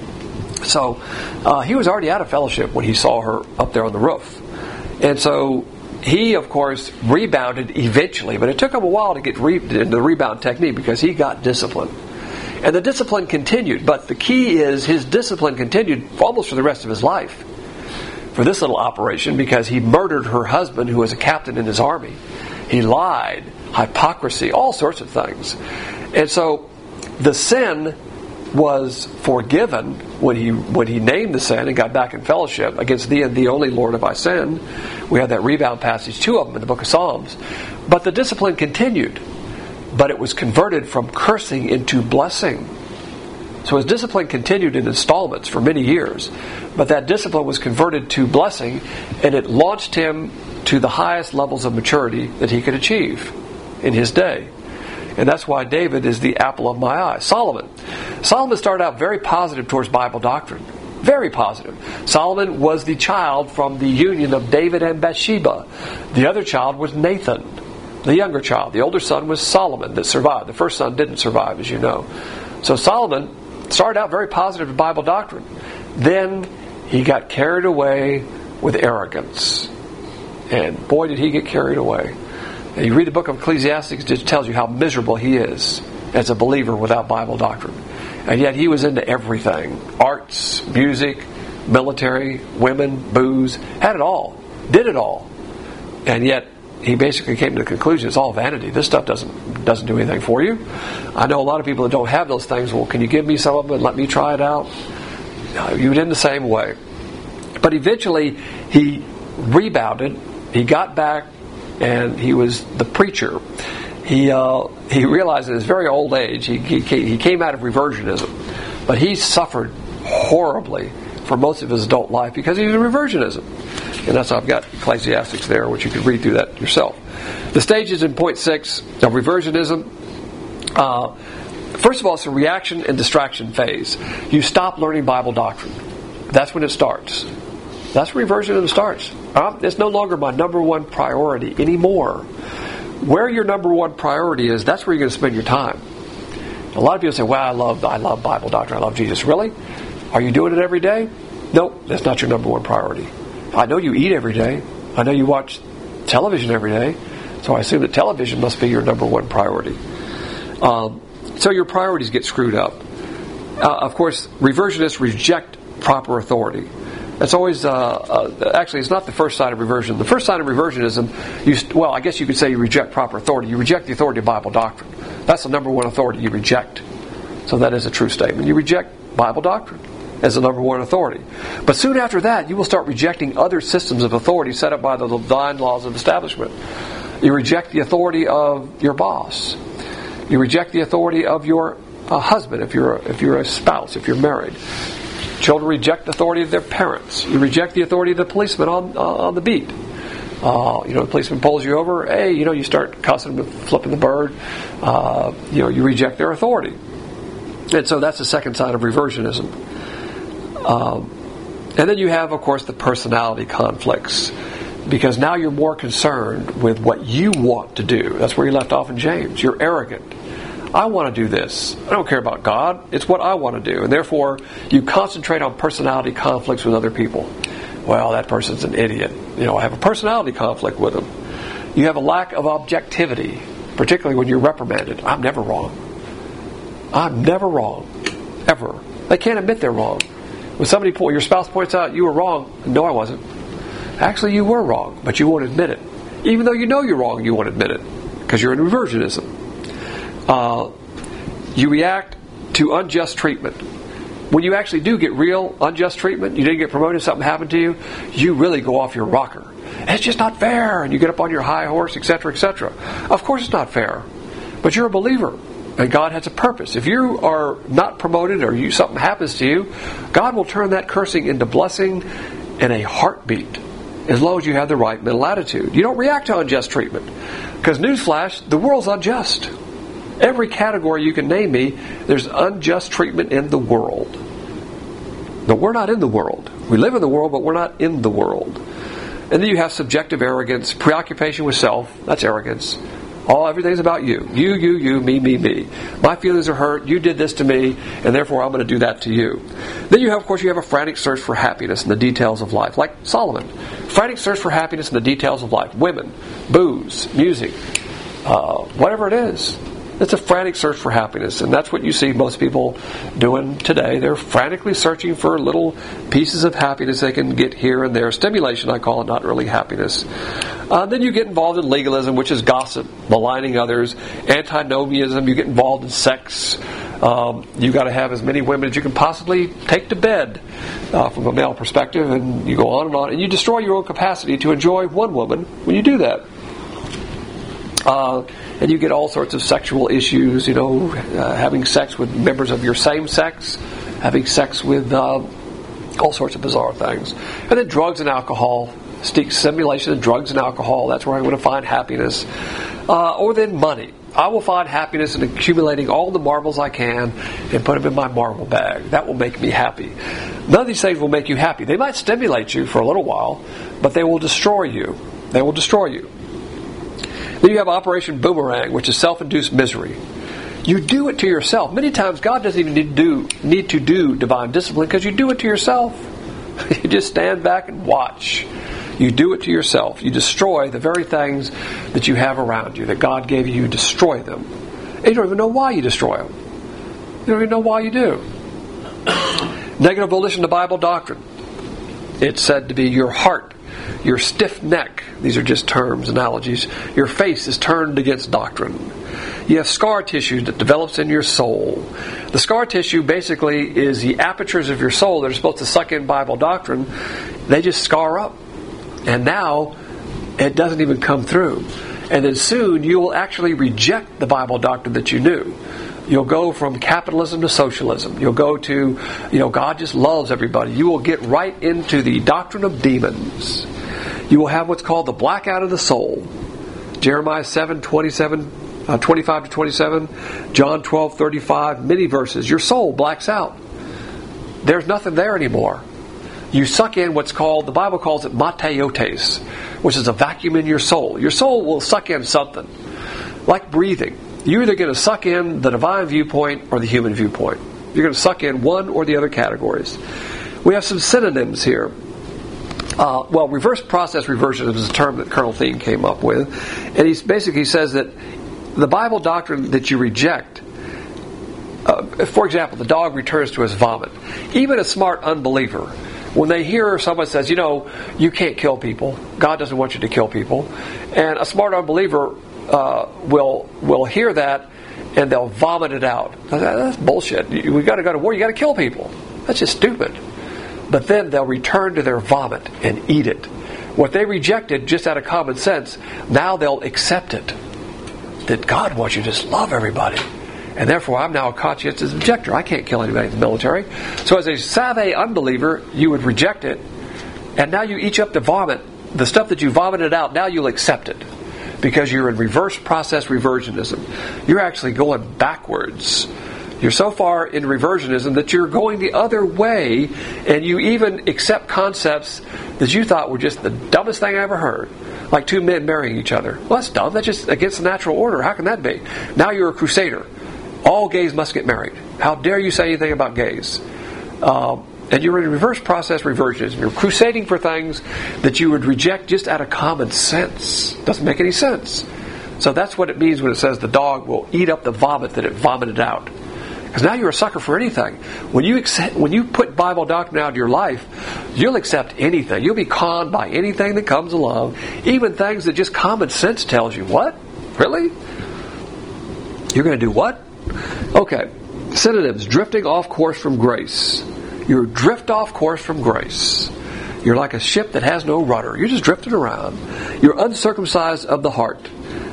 So he was already out of fellowship when he saw her up there on the roof. And so he, of course, rebounded eventually, but it took him a while to get into the rebound technique because he got discipline. And the discipline continued, but the key is his discipline continued almost for the rest of his life for this little operation, because he murdered her husband, who was a captain in his army. He lied, hypocrisy, all sorts of things. And so the sin was forgiven when he named the sin and got back in fellowship. Against thee and thee only, Lord, have I sinned. We have that rebound passage, 2 of them in the book of Psalms. But the discipline continued. But it was converted from cursing into blessing. So his discipline continued in installments for many years. But that discipline was converted to blessing, and it launched him to the highest levels of maturity that he could achieve in his day. And that's why David is the apple of my eye. Solomon started out very positive towards Bible doctrine. Very positive. Solomon was the child from the union of David and Bathsheba. The other child was Nathan, the younger child. The older son was Solomon that survived. The first son didn't survive, as you know. So Solomon started out very positive in Bible doctrine. Then he got carried away with arrogance. And boy, did he get carried away. And you read the book of Ecclesiastes, it just tells you how miserable he is as a believer without Bible doctrine. And yet he was into everything. Arts, music, military, women, booze, had it all. Did it all. And yet he basically came to the conclusion it's all vanity. This stuff doesn't do anything for you. I know a lot of people that don't have those things. Well, can you give me some of them and let me try it out? You did in the same way. But eventually he rebounded. He got back, and he was the preacher. He realized at his very old age, he came out of reversionism. But he suffered horribly for most of his adult life because he was in reversionism. And that's, I've got Ecclesiastes there, which you can read through that yourself. The stages in point 6 of reversionism. First of all, it's a reaction and distraction phase. You stop learning Bible doctrine. That's when it starts. That's where reversionism starts. It's no longer my number one priority anymore. Where your number one priority is, that's where you're going to spend your time. A lot of people say, well, I love Bible doctrine. I love Jesus. Really? Are you doing it every day? Nope, that's not your number one priority. I know you eat every day. I know you watch television every day, so I assume that television must be your number one priority. So your priorities get screwed up. Of course, reversionists reject proper authority. That's always, actually, it's not the first sign of reversion. The first sign of reversionism, well, I guess you could say you reject proper authority. You reject the authority of Bible doctrine. That's the number one authority you reject. So that is a true statement. You reject Bible doctrine as the number one authority. But soon after that, you will start rejecting other systems of authority set up by the divine laws of establishment. You reject the authority of your boss. You reject the authority of your husband if you're a spouse, if you're married. Children reject the authority of their parents. You reject the authority of the policeman on the beat. The policeman pulls you over. Hey, you start cussing, flipping the bird. You reject their authority. And so that's the second sign of reversionism. And then you have, of course, the personality conflicts. Because now you're more concerned with what you want to do. That's where you left off in James. You're arrogant. I want to do this. I don't care about God. It's what I want to do. And therefore, you concentrate on personality conflicts with other people. Well, that person's an idiot. I have a personality conflict with them. You have a lack of objectivity, particularly when you're reprimanded. I'm never wrong. I'm never wrong. Ever. They can't admit they're wrong. When your spouse points out you were wrong, no, I wasn't. Actually, you were wrong, but you won't admit it. Even though you know you're wrong, you won't admit it. Because you're in reversionism. You react to unjust treatment. When you actually do get real unjust treatment, you didn't get promoted, something happened to you, you really go off your rocker. It's just not fair, and you get up on your high horse, etc., etc. Of course it's not fair, but you're a believer, and God has a purpose. If you are not promoted or something happens to you, God will turn that cursing into blessing in a heartbeat, as long as you have the right mental attitude. You don't react to unjust treatment. Because newsflash, the world's unjust. Every category you can name me, there's unjust treatment in the world. But we're not in the world. We live in the world, but we're not in the world. And then you have subjective arrogance, preoccupation with self. That's arrogance. Everything's about you. You, me. My feelings are hurt. You did this to me, and therefore I'm going to do that to you. Then you have a frantic search for happiness in the details of life, like Solomon. Frantic search for happiness in the details of life. Women, booze, music, whatever it is. It's a frantic search for happiness, and that's what you see most people doing today. They're frantically searching for little pieces of happiness they can get here and there. Stimulation, I call it, not really happiness. Then you get involved in legalism, which is gossip, maligning others, antinomianism. You get involved in sex. You got to have as many women as you can possibly take to bed from a male perspective, and you go on, and you destroy your own capacity to enjoy one woman when you do that. And you get all sorts of sexual issues, having sex with members of your same sex, having sex with all sorts of bizarre things. And then drugs and alcohol, stimulation of drugs and alcohol, that's where I'm going to find happiness. Or then money. I will find happiness in accumulating all the marbles I can and put them in my marble bag. That will make me happy. None of these things will make you happy. They might stimulate you for a little while, but they will destroy you. They will destroy you. Then you have Operation Boomerang, which is self-induced misery. You do it to yourself. Many times God doesn't even need to do divine discipline because you do it to yourself. You just stand back and watch. You do it to yourself. You destroy the very things that you have around you, that God gave you. You destroy them. And you don't even know why you destroy them. You don't even know why you do. Negative volition to Bible doctrine. It's said to be your heart, your stiff neck. These are just terms, analogies. Your face is turned against doctrine. You have scar tissue that develops in your soul. The scar tissue basically is the apertures of your soul that are supposed to suck in Bible doctrine. They just scar up. And now it doesn't even come through. And then soon you will actually reject the Bible doctrine that you knew. You'll go from capitalism to socialism. You'll go to, God just loves everybody. You will get right into the doctrine of demons. You will have what's called the blackout of the soul. Jeremiah 7:25 to 27, John 12:35, many verses. Your soul blacks out. There's nothing there anymore. You suck in what's called, the Bible calls it mateiotes, which is a vacuum in your soul. Your soul will suck in something, like breathing. You're either going to suck in the divine viewpoint or the human viewpoint. You're going to suck in one or the other categories. We have some synonyms here. Well, reverse process reversion is a term that Colonel Thien came up with. And he basically says that the Bible doctrine that you reject, for example, the dog returns to his vomit. Even a smart unbeliever, when they hear someone says, you can't kill people, God doesn't want you to kill people, and a smart unbeliever will hear that and they'll vomit it out. That's bullshit. We got to go to war. You got to kill people. That's just stupid. But then they'll return to their vomit and eat it. What they rejected just out of common sense, now they'll accept it. That God wants you to just love everybody. And therefore I'm now a conscientious objector. I can't kill anybody in the military. So as a savvy unbeliever, you would reject it. And now you eat up the vomit, the stuff that you vomited out, now you'll accept it. Because you're in reverse process reversionism. You're actually going backwards. You're so far in reversionism that you're going the other way, and you even accept concepts that you thought were just the dumbest thing I ever heard. Like two men marrying each other. Well, that's dumb. That's just against the natural order. How can that be? Now you're a crusader. All gays must get married. How dare you say anything about gays? And you're in reverse process reversionism. You're crusading for things that you would reject just out of common sense. Doesn't make any sense. So that's what it means when it says the dog will eat up the vomit that it vomited out. Because now you're a sucker for anything. When you put Bible doctrine out of your life, you'll accept anything. You'll be conned by anything that comes along, even things that just common sense tells you. What? Really? You're going to do what? Okay. Synonyms. Drifting off course from grace. You drift off course from grace. You're like a ship that has no rudder. You're just drifting around. You're uncircumcised of the heart.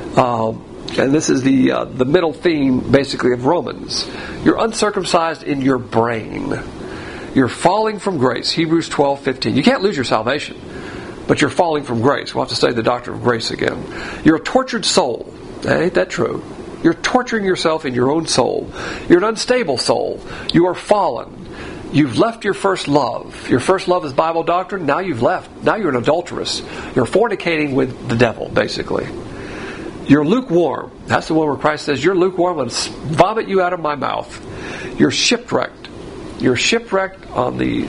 And this is the middle theme, basically, of Romans. You're uncircumcised in your brain. You're falling from grace. Hebrews 12:15. You can't lose your salvation, but you're falling from grace. We'll have to study the doctrine of grace again. You're a tortured soul. Ain't that true? You're torturing yourself in your own soul. You're an unstable soul. You are fallen. You've left your first love. Your first love is Bible doctrine. Now you've left. Now you're an adulteress. You're fornicating with the devil, basically. You're lukewarm. That's the one where Christ says, you're lukewarm, I'm going to vomit you out of my mouth. You're shipwrecked. You're shipwrecked on the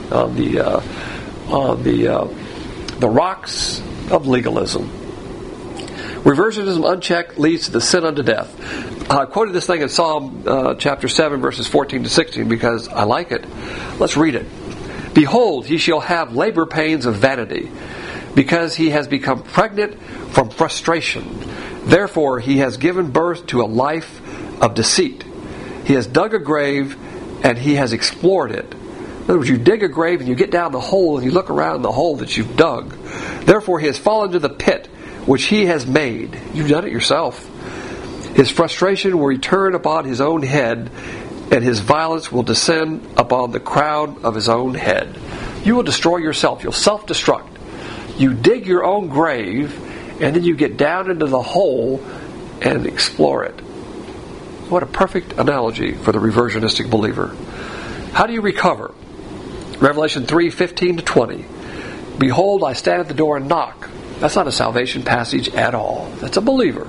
rocks of legalism. Reversionism unchecked leads to the sin unto death. I quoted this thing in Psalm chapter 7, verses 14 to 16 because I like it. Let's read it. Behold, he shall have labor pains of vanity, because he has become pregnant from frustration. Therefore he has given birth to a life of deceit. He has dug a grave, and he has explored it. In other words, you dig a grave and you get down the hole and you look around the hole that you've dug. Therefore he has fallen to the pit which he has made. You've done it yourself. His frustration will return upon his own head, and his violence will descend upon the crown of his own head. You will destroy yourself. You'll self-destruct. You dig your own grave, and then you get down into the hole and explore it. What a perfect analogy for the reversionistic believer. How do you recover? Revelation 3:15 to 20. Behold, I stand at the door and knock. That's not a salvation passage at all. That's a believer.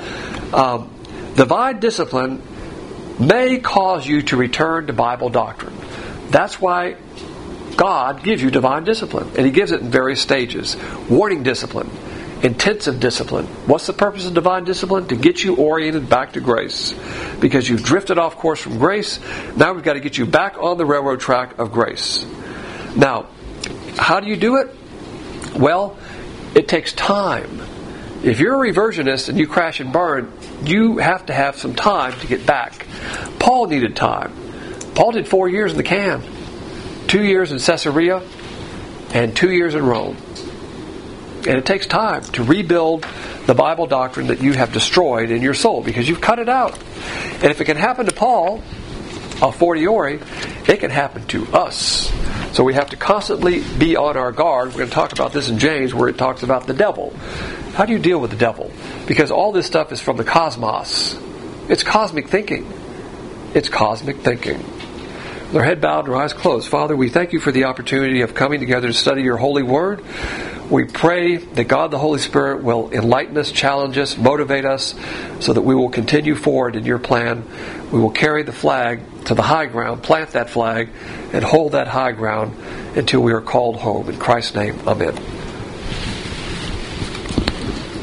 Divine discipline may cause you to return to Bible doctrine. That's why God gives you divine discipline. And He gives it in various stages. Warning discipline. Intensive discipline. What's the purpose of divine discipline? To get you oriented back to grace. Because you've drifted off course from grace. Now we've got to get you back on the railroad track of grace. Now, how do you do it? Well, it takes time. If you're a reversionist and you crash and burn, you have to have some time to get back. Paul needed time. Paul did 4 years in the can. 2 years in Caesarea and 2 years in Rome. And it takes time to rebuild the Bible doctrine that you have destroyed in your soul because you've cut it out. And if it can happen to Paul, a fortiori, it can happen to us. So we have to constantly be on our guard. We're going to talk about this in James where it talks about the devil. How do you deal with the devil? Because all this stuff is from the cosmos. It's cosmic thinking. It's cosmic thinking. With our head bowed and our eyes closed. Father, we thank you for the opportunity of coming together to study your holy word. We pray that God the Holy Spirit will enlighten us, challenge us, motivate us, so that we will continue forward in your plan. We will carry the flag to the high ground, plant that flag, and hold that high ground until we are called home. In Christ's name, amen.